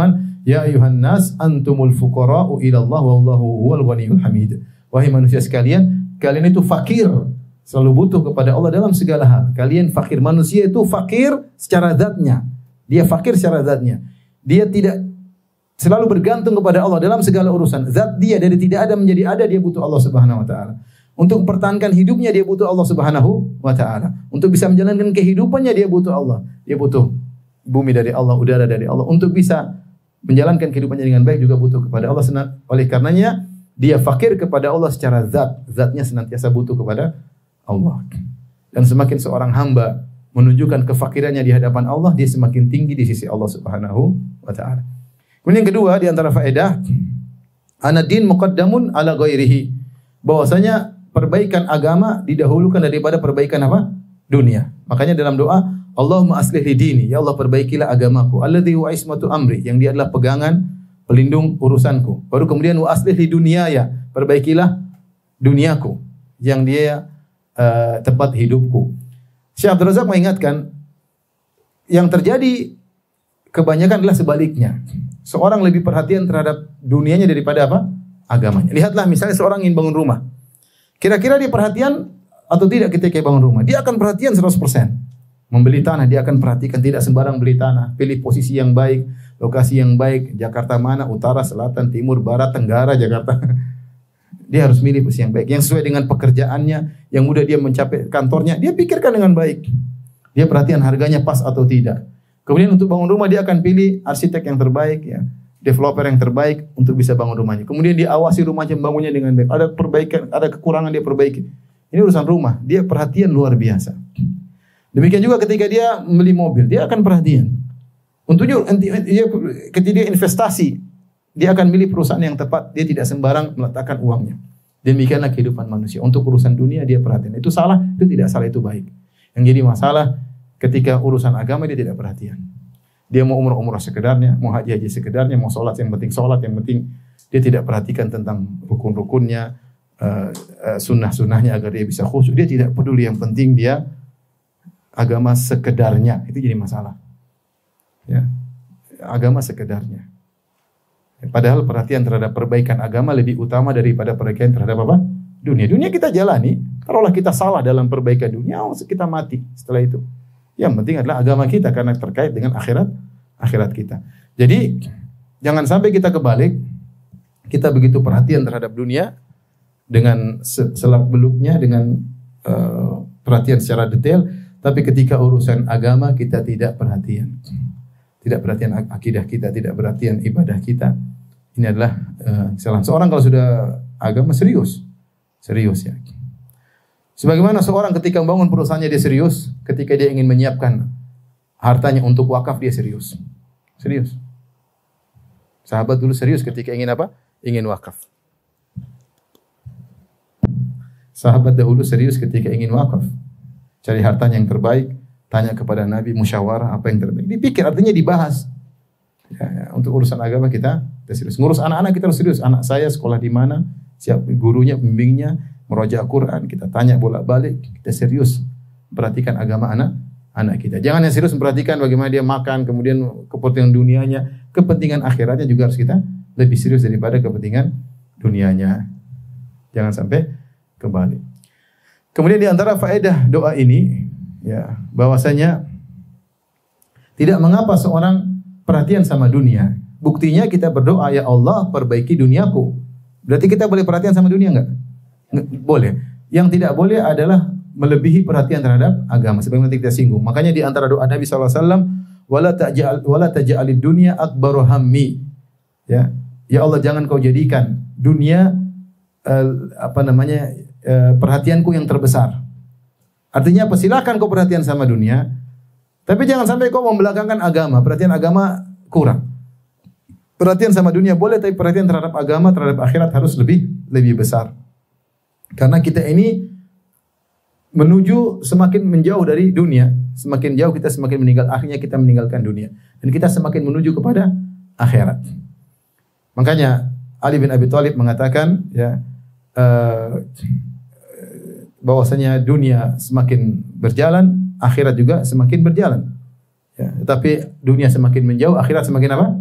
Ya ayuhan nas antumul fuqara'u ila Allah wallahu huwal ghaniyyul hamid. Wahai manusia sekalian, kalian itu fakir, selalu butuh kepada Allah dalam segala hal. Kalian fakir. Manusia itu fakir secara zatnya. Dia fakir secara zatnya. Dia tidak selalu bergantung kepada Allah dalam segala urusan. Zat dia dari tidak ada menjadi ada, dia butuh Allah Subhanahu wa taala. Untuk mempertahankan hidupnya dia butuh Allah Subhanahu wa taala. Untuk bisa menjalankan kehidupannya dia butuh Allah. Dia butuh bumi dari Allah, udara dari Allah. Untuk bisa menjalankan kehidupannya dengan baik juga butuh kepada Allah. Oleh karenanya dia fakir kepada Allah secara zat. Zatnya senantiasa butuh kepada Allah. Dan semakin seorang hamba menunjukkan kefakirannya di hadapan Allah, dia semakin tinggi di sisi Allah Subhanahu wa taala. Kemudian yang kedua di antara faedah, anad-din muqaddamun ala ghairihi. Bahwasanya perbaikan agama didahulukan daripada perbaikan apa? Dunia. Makanya dalam doa, Allahumma aslih li dini, ya Allah perbaikilah agamaku, alladzi huwa ismatu amri, yang dia adalah pegangan pelindung urusanku. Baru kemudian wa aslih li dunyaya, perbaikilah duniaku, yang dia uh, tempat hidupku. Syekh Abdul Razak mengingatkan, yang terjadi kebanyakan adalah sebaliknya. Seorang lebih perhatian terhadap dunianya daripada apa? Agamanya. Lihatlah misalnya seorang ingin bangun rumah. Kira-kira dia perhatian atau tidak ketika bangun rumah? Dia akan perhatian seratus persen. Membeli tanah, dia akan perhatikan, tidak sembarang beli tanah. Pilih posisi yang baik, lokasi yang baik. Jakarta mana? Utara, selatan, timur, barat, tenggara, Jakarta. Dia harus milih posisi yang baik, yang sesuai dengan pekerjaannya, yang mudah dia mencapai kantornya. Dia pikirkan dengan baik. Dia perhatian harganya pas atau tidak. Kemudian untuk bangun rumah dia akan pilih arsitek yang terbaik, ya, developer yang terbaik untuk bisa bangun rumahnya. Kemudian dia awasi rumahnya, bangunnya dengan baik. Ada perbaikan, ada kekurangan dia perbaiki. Ini urusan rumah. Dia perhatian luar biasa. Demikian juga ketika dia membeli mobil, dia akan perhatian. Untuknya ketika dia investasi, dia akan milih perusahaan yang tepat. Dia tidak sembarang meletakkan uangnya. Demikianlah kehidupan manusia. Untuk urusan dunia dia perhatian. Itu salah, itu tidak salah, itu baik. Yang jadi masalah ketika urusan agama dia tidak perhatian. Dia mau umrah-umrah sekedarnya, mau haji-haji sekedarnya, mau sholat yang penting sholat, yang penting dia tidak perhatikan tentang rukun-rukunnya, uh, uh, sunnah-sunnahnya agar dia bisa khusyuk. Dia tidak peduli, yang penting dia agama sekedarnya. Itu jadi masalah. Ya, agama sekedarnya. Padahal perhatian terhadap perbaikan agama lebih utama daripada perbaikan terhadap apa? Dunia. Dunia kita jalani. Kalaulah kita salah dalam perbaikan dunia, kita mati setelah itu. Yang penting adalah agama kita karena terkait dengan akhirat akhirat kita. Jadi jangan sampai kita kebalik. Kita begitu perhatian terhadap dunia dengan selak beluknya, dengan uh, perhatian secara detail, tapi ketika urusan agama kita tidak perhatian. Tidak perhatian akidah kita, tidak perhatian ibadah kita. Ini adalah uh, kesalahan. Seorang kalau sudah agama serius, serius ya. Sebagaimana seorang ketika membangun perusahaannya dia serius, ketika dia ingin menyiapkan hartanya untuk wakaf dia serius, serius. Sahabat dulu serius ketika ingin apa? Ingin wakaf. Sahabat dahulu serius ketika ingin wakaf, cari hartanya yang terbaik. Tanya kepada Nabi, musyawarah apa yang terbaik. Dipikir, artinya dibahas. Ya, ya, untuk urusan agama kita, kita serius. Ngurus anak-anak kita harus serius. Anak saya sekolah di mana, siapa gurunya, pembimbingnya, merojaah Quran. Kita tanya bolak-balik, kita serius perhatikan agama anak anak kita. Jangan yang serius memperhatikan bagaimana dia makan, kemudian kepentingan dunianya, kepentingan akhiratnya juga harus kita lebih serius daripada kepentingan dunianya. Jangan sampai kebalik. Kemudian di antara faedah doa ini, ya, bahwasanya tidak mengapa seorang perhatian sama dunia. Buktinya kita berdoa, ya Allah perbaiki duniaku. Berarti kita boleh perhatian sama dunia enggak? Boleh. Yang tidak boleh adalah melebihi perhatian terhadap agama. Sebagaimana kita singgung. Makanya di antara doa Nabi sallallahu alaihi wasallam, wala taj'al wala taj'alid dunya akbaru hammi. Ya. Ya Allah, jangan kau jadikan dunia uh, apa namanya uh, perhatianku yang terbesar. Artinya apa? Silakan kau perhatian sama dunia, tapi jangan sampai kau membelakangkan agama. Perhatian agama kurang. Perhatian sama dunia boleh, tapi perhatian terhadap agama, terhadap akhirat harus lebih lebih besar. Karena kita ini menuju semakin menjauh dari dunia, semakin jauh kita semakin meninggal, akhirnya kita meninggalkan dunia, dan kita semakin menuju kepada akhirat. Makanya Ali bin Abi Thalib mengatakan, ya, uh, bahwasanya dunia semakin berjalan, akhirat juga semakin berjalan. Ya, tetapi dunia semakin menjauh, akhirat semakin apa?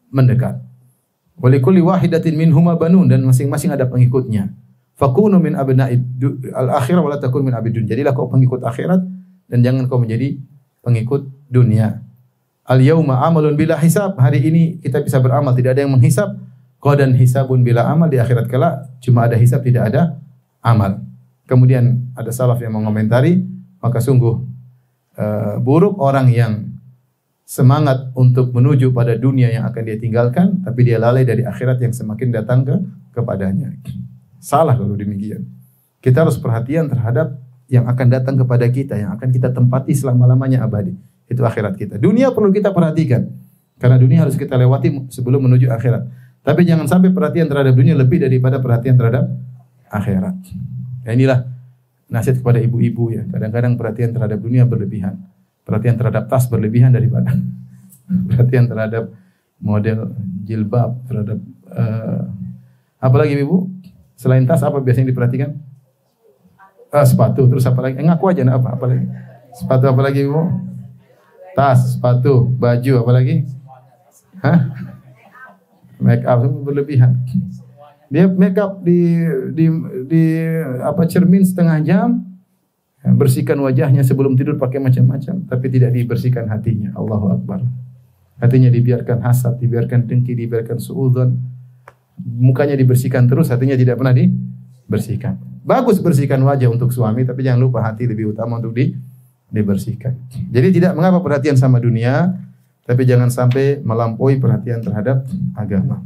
mendekat. Wa likulli wahidatin minhuma banun, dan masing-masing ada pengikutnya. Fakunu min abna'id al-akhirah wa la takun min abidun. Jadilah kau pengikut akhirat dan jangan kau menjadi pengikut dunia. Al-yauma amalun bila hisab. Hari ini kita bisa beramal, tidak ada yang menghisab. Qadan hisabun bila amal. Di akhirat kelak cuma ada hisab, tidak ada amal. Kemudian ada salaf yang mengomentari, maka sungguh uh, buruk orang yang semangat untuk menuju pada dunia yang akan dia tinggalkan, tapi dia lalai dari akhirat yang semakin datang ke kepadanya. Salah kalau demikian. Kita harus perhatian terhadap yang akan datang kepada kita, yang akan kita tempati selama-lamanya abadi. Itu akhirat kita. Dunia perlu kita perhatikan, karena dunia harus kita lewati sebelum menuju akhirat. Tapi jangan sampai perhatian terhadap dunia lebih daripada perhatian terhadap akhirat. Ya, inilah nasihat kepada ibu-ibu ya. Kadang-kadang perhatian terhadap dunia berlebihan. Perhatian terhadap tas berlebihan daripada perhatian terhadap model jilbab, terhadap uh, apa lagi ibu? Selain tas apa biasanya diperhatikan? Ah, sepatu, terus apa lagi? Eh, ngaku aja nah, apa apa lagi? Sepatu apa lagi ibu? Tas, sepatu, baju apa lagi? Hah? Make up berlebihan. Dia make up di di di apa cermin setengah jam, bersihkan wajahnya sebelum tidur pakai macam-macam, tapi tidak dibersihkan hatinya. Allahu Akbar. Hatinya dibiarkan hasad, dibiarkan dengki, dibiarkan suudzon. Mukanya dibersihkan terus, hatinya tidak pernah dibersihkan. Bagus bersihkan wajah untuk suami, tapi jangan lupa hati lebih utama untuk di, dibersihkan. Jadi tidak mengapa perhatian sama dunia, tapi jangan sampai melampaui perhatian terhadap agama.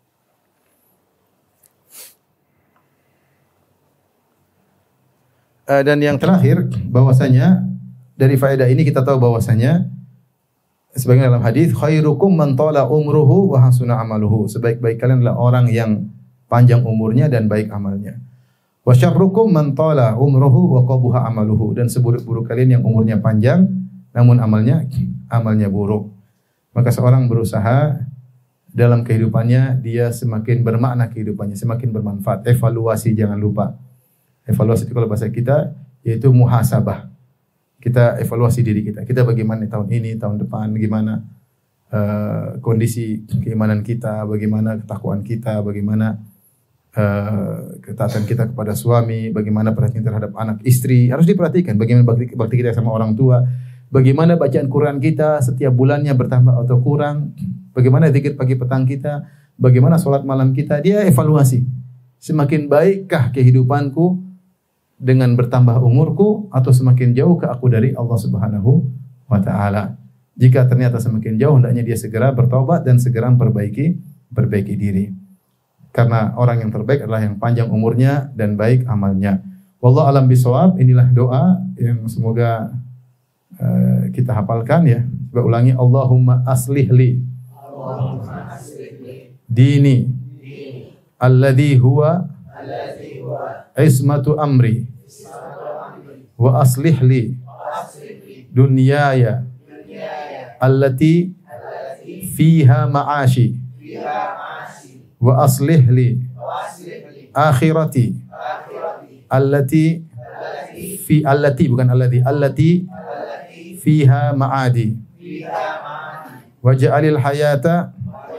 Dan yang terakhir, bahwasanya dari faedah ini kita tahu bahwasanya sebagaimana dalam hadis, khairukum man tala umruhu wa hasuna amaluhu. Sebaik-baik kalian adalah orang yang panjang umurnya dan baik amalnya. Wa syarrukum man tala umruhu wa qabuha amaluhu. Dan seburuk-buruk kalian yang umurnya panjang namun amalnya amalnya buruk. Maka seorang berusaha dalam kehidupannya, dia semakin bermakna kehidupannya, semakin bermanfaat. Evaluasi jangan lupa. Evaluasi itu kalau bahasa kita yaitu muhasabah. Kita evaluasi diri kita. Kita bagaimana tahun ini, tahun depan, bagaimana uh, kondisi keimanan kita, bagaimana ketakwaan kita, bagaimana uh, ketaatan kita kepada suami, bagaimana perhatian terhadap anak istri. Harus diperhatikan bagaimana bakti, bakti kita sama orang tua, bagaimana bacaan Quran kita setiap bulannya bertambah atau kurang, bagaimana zikir pagi petang kita, bagaimana solat malam kita. Dia evaluasi. Semakin baikkah kehidupanku dengan bertambah umurku, atau semakin jauh ke aku dari Allah Subhanahu wa taala. Jika ternyata semakin jauh, hendaknya dia segera bertobat dan segera memperbaiki perbaiki diri. Karena orang yang terbaik adalah yang panjang umurnya dan baik amalnya. Wallahu alam bisawab. Inilah doa yang semoga uh, kita hafalkan ya. Coba ulangi, Allahumma aslih li, Allahumma aslih li dini, dini alladhi huwa ismatu amri wa aslih li dunyaya allati fiha ma'ashi wa aslih li akhirati allati fi allati bukan allati allati fiha ma'adi waj'alil hayata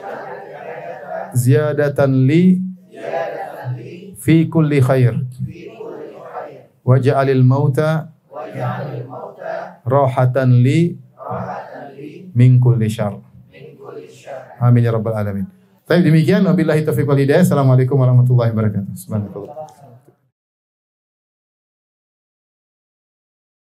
ziyadatan li fi kulli khair waj'alil mauta rahatan li min kulli syarr. Amin ya rabbal alamin. Baik, demikian wabillahi taufiq wal hidayah. Assalamualaikum warahmatullahi wabarakatuh. Subhanallah.